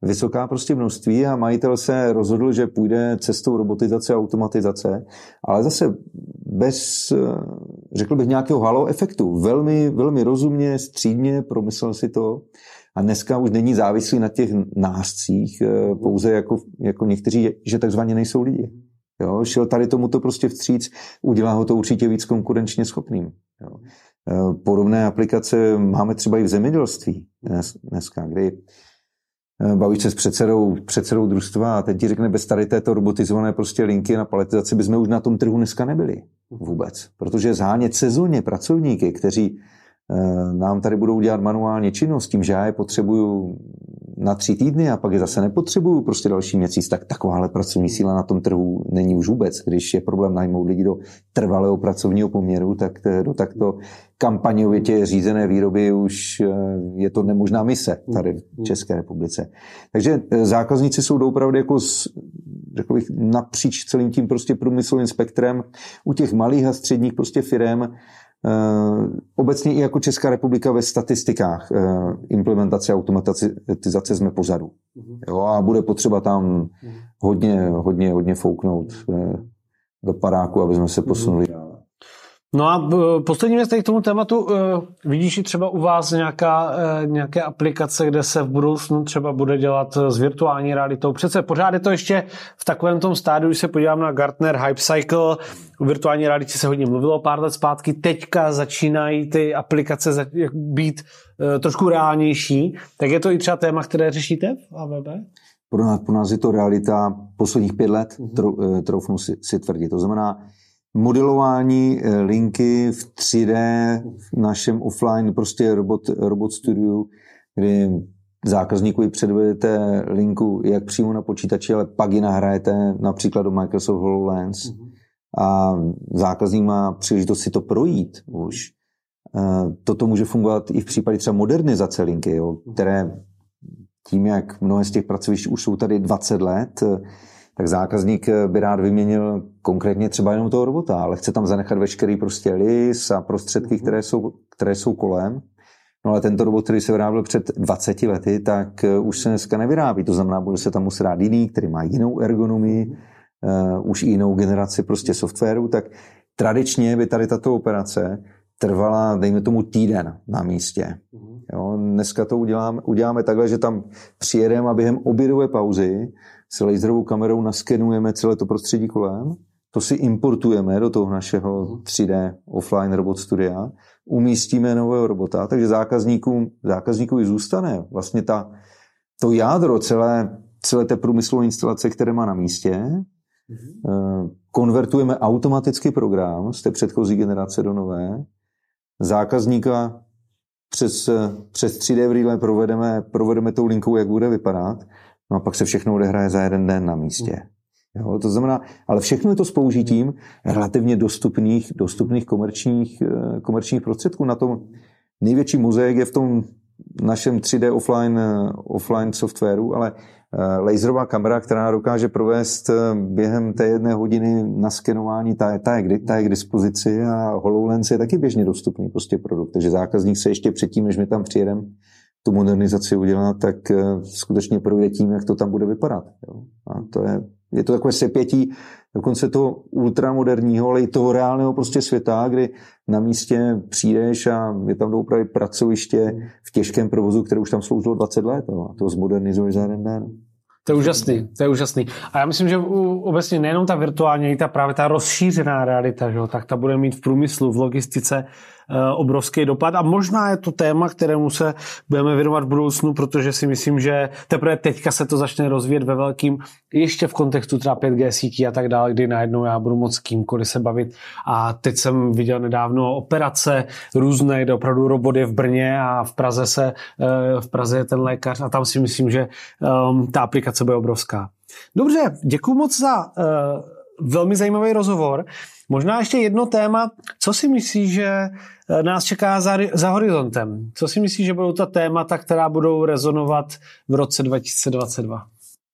Speaker 2: vysoká prostě množství a majitel se rozhodl, že půjde cestou robotizace a automatizace, ale zase bez, řekl bych, nějakého halo efektu. Velmi, velmi rozumně, střídně promyslel si to a dneska už není závislý na těch nářcích, pouze jako někteří, že takzvaně nejsou lidi. Jo, šel tady tomuto prostě vstříc, udělá ho to určitě víc konkurenčně schopným. Jo. Podobné aplikace máme třeba i v zemědělství dneska, kdy bavíš se s předsedou družstva a teď ti řekne, bez tady této robotizované prostě linky na paletizaci bychom už na tom trhu dneska nebyli vůbec. Protože zhánět sezónně pracovníky, kteří nám tady budou dělat manuálně činnost tím, že já je potřebuju na 3 týdny a pak je zase nepotřebuju prostě další měsíc, tak takováhle pracovní síla na tom trhu není už vůbec. Když je problém najmout lidi do trvalého pracovního poměru, tak do takto kampaňově řízené výroby už je to nemožná mise tady v České republice. Takže zákazníci jsou opravdu jako řekl bych, napříč celým tím prostě průmyslovým spektrem u těch malých a středních prostě firem. Obecně i jako Česká republika ve statistikách implementace a automatizace jsme pozadu. Jo, a bude potřeba tam hodně fouknout do paráku, aby jsme se posunuli dál.
Speaker 1: No a poslední věc tady k tomu tématu, vidíš i třeba u vás nějaké aplikace, kde se v budoucnu třeba bude dělat s virtuální realitou? Přece pořád je to ještě v takovém tom stádiu, když se podívám na Gartner Hype Cycle, o virtuální realitě se hodně mluvilo pár let zpátky, teďka začínají ty aplikace být trošku reálnější, tak je to i třeba téma, které řešíte v ABB?
Speaker 2: Pro nás je to realita posledních 5 let, troufnu si tvrdit. To znamená, modelování linky v 3D v našem offline prostě robot studiu, kdy zákazníkovi předvedete linku jak přímo na počítači, ale pak ji nahrajete například do Microsoft HoloLens a zákazník má příležitost si to projít už. Toto může fungovat i v případě třeba modernizace linky, jo, které tím, jak mnohé z těch pracovišť už jsou tady 20 let, tak zákazník by rád vyměnil konkrétně třeba jenom toho robota, ale chce tam zanechat veškerý prostě lis a prostředky, které jsou kolem. No ale tento robot, který se vyráběl před 20 lety, tak už se dneska nevyrábí. To znamená, bude se tam muset dát jiný, který má jinou ergonomii, už jinou generaci prostě softwaru, tak tradičně by tady tato operace trvala, dejme tomu, týden na místě. Jo, dneska to uděláme takhle, že tam přijedeme a během obědové pauzy s laserovou kamerou naskenujeme celé to prostředí kolem, to si importujeme do toho našeho 3D offline robot studia, umístíme nového robota, takže zákazníkovi zůstane vlastně to jádro celé té průmyslové instalace, které má na místě. Konvertujeme automaticky program z té předchozí generace do nové. Zákazníka přes 3D brýle provedeme tou linkou, jak bude vypadat. No a pak se všechno odehraje za jeden den na místě. Jo, to znamená, ale všechno je to s použitím relativně dostupných komerčních prostředků. Na tom největší mozaik je v tom našem 3D offline softwaru, ale laserová kamera, která dokáže provést během té 1 hodiny naskenování, ta je k dispozici a HoloLens je taky běžně dostupný prostě produkt. Takže zákazník se ještě předtím, než my tam přijedeme tu modernizaci udělat, tak skutečně projde tím, jak to tam bude vypadat. Jo. A je to takové sepětí dokonce toho ultramoderního, ale i toho reálného prostě světa, kdy na místě přijdeš a je tam opravdu pracoviště v těžkém provozu, které už tam sloužilo 20 let. Jo. A to zmodernizuješ za jeden den.
Speaker 1: To je úžasný. A já myslím, že obecně nejenom ta virtuální, i právě ta rozšířená realita, že? Tak ta bude mít v průmyslu, v logistice obrovský dopad a možná je to téma, kterému se budeme věnovat v budoucnu, protože si myslím, že teprve teďka se to začne rozvíjet ve velkým, ještě v kontextu třeba 5G sítí a tak dále, kdy najednou já budu moct s kýmkoliv se bavit. A teď jsem viděl nedávno operace různé, kde opravdu robot je v Brně a v Praze je ten lékař a tam si myslím, že ta aplikace bude obrovská. Dobře, děkuji moc za velmi zajímavý rozhovor. Možná ještě jedno téma. Co si myslíš, že nás čeká za horizontem? Co si myslíš, že budou ta témata, která budou rezonovat v roce 2022?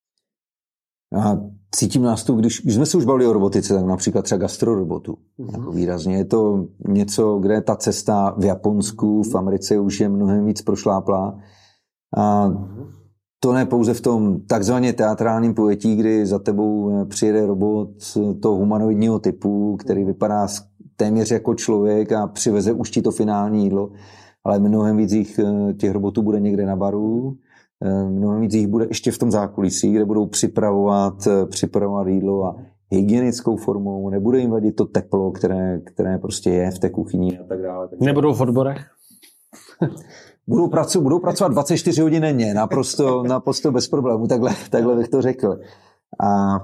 Speaker 2: A cítím nás tu, když jsme se už bavili o robotice, tak například třeba gastrorobotu. Jako výrazně je to něco, kde ta cesta v Japonsku, v Americe už je mnohem víc prošláplá. A To ne pouze v tom takzvaně teatrálním pojetí, kdy za tebou přijede robot toho humanoidního typu, který vypadá téměř jako člověk a přiveze už ti to finální jídlo, ale mnohem víc těch robotů bude někde na baru, mnohem víc jich bude ještě v tom zákulisí, kde budou připravovat jídlo a hygienickou formou, nebude jim vadit to teplo, které prostě je v té kuchyni a tak dále.
Speaker 1: Nebudou v odborech?
Speaker 2: Budou pracovat 24 hodin denně, naprosto bez problémů, takhle bych to řekl. A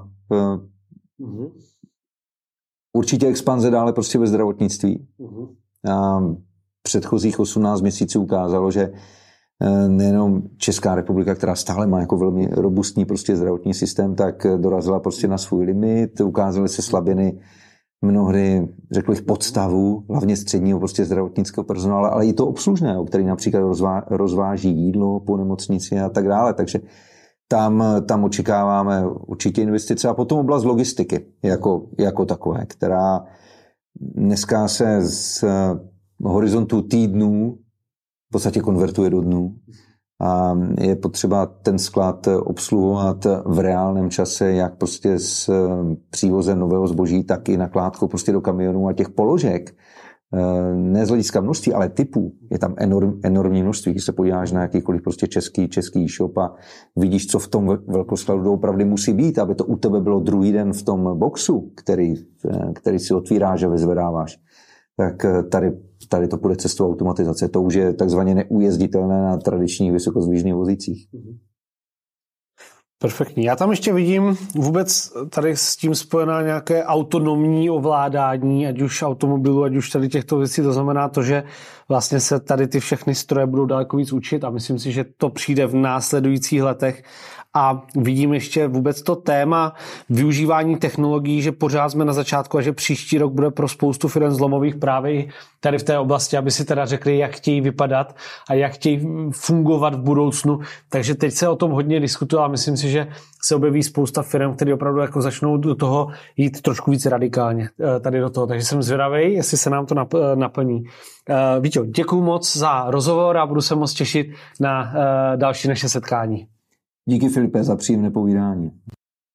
Speaker 2: určitě expanze dále prostě ve zdravotnictví. A předchozích 18 měsíců ukázalo, že nejenom Česká republika, která stále má jako velmi robustní prostě zdravotní systém, tak dorazila prostě na svůj limit, ukázaly se slabiny mnohdy, řekl bych, podstavu, hlavně středního prostě zdravotnického personálu, ale i to obslužného, který například rozváží jídlo po nemocnici a tak dále. Takže tam očekáváme určitě investice. A potom oblast logistiky jako takové, která dneska se z horizontu týdnů v podstatě konvertuje do dnů. A je potřeba ten sklad obsluhovat v reálném čase, jak prostě s přívozem nového zboží, tak i nakládkou prostě do kamionů a těch položek. Ne z hlediska množství, ale typů. Je tam enormní množství. Když se podíváš na jakýkoliv prostě český e-shop a vidíš, co v tom velkoskladu doopravdy musí být, aby to u tebe bylo druhý den v tom boxu, který si otvíráš a vyzvedáváš. Tak tady to půjde cestou automatizace. To už je takzvaně neujezditelné na tradičních vysokozdvižných vozících.
Speaker 1: Perfektní. Já tam ještě vidím vůbec tady s tím spojená nějaké autonomní ovládání, ať už automobilu, ať už tady těchto věcí. To znamená to, že vlastně se tady ty všechny stroje budou daleko víc učit a myslím si, že to přijde v následujících letech. A vidím ještě vůbec to téma využívání technologií, že pořád jsme na začátku a že příští rok bude pro spoustu firm zlomových právě tady v té oblasti, aby si teda řekli, jak chtějí vypadat a jak chtějí fungovat v budoucnu. Takže teď se o tom hodně diskutuje a myslím si, že se objeví spousta firm, které opravdu jako začnou do toho jít trošku víc radikálně tady do toho. Takže jsem zvědavý, jestli se nám to naplní. Víťo, děkuju moc za rozhovor a budu se moc těšit na další naše setkání.
Speaker 2: Díky, Filipe, za příjemné povídání.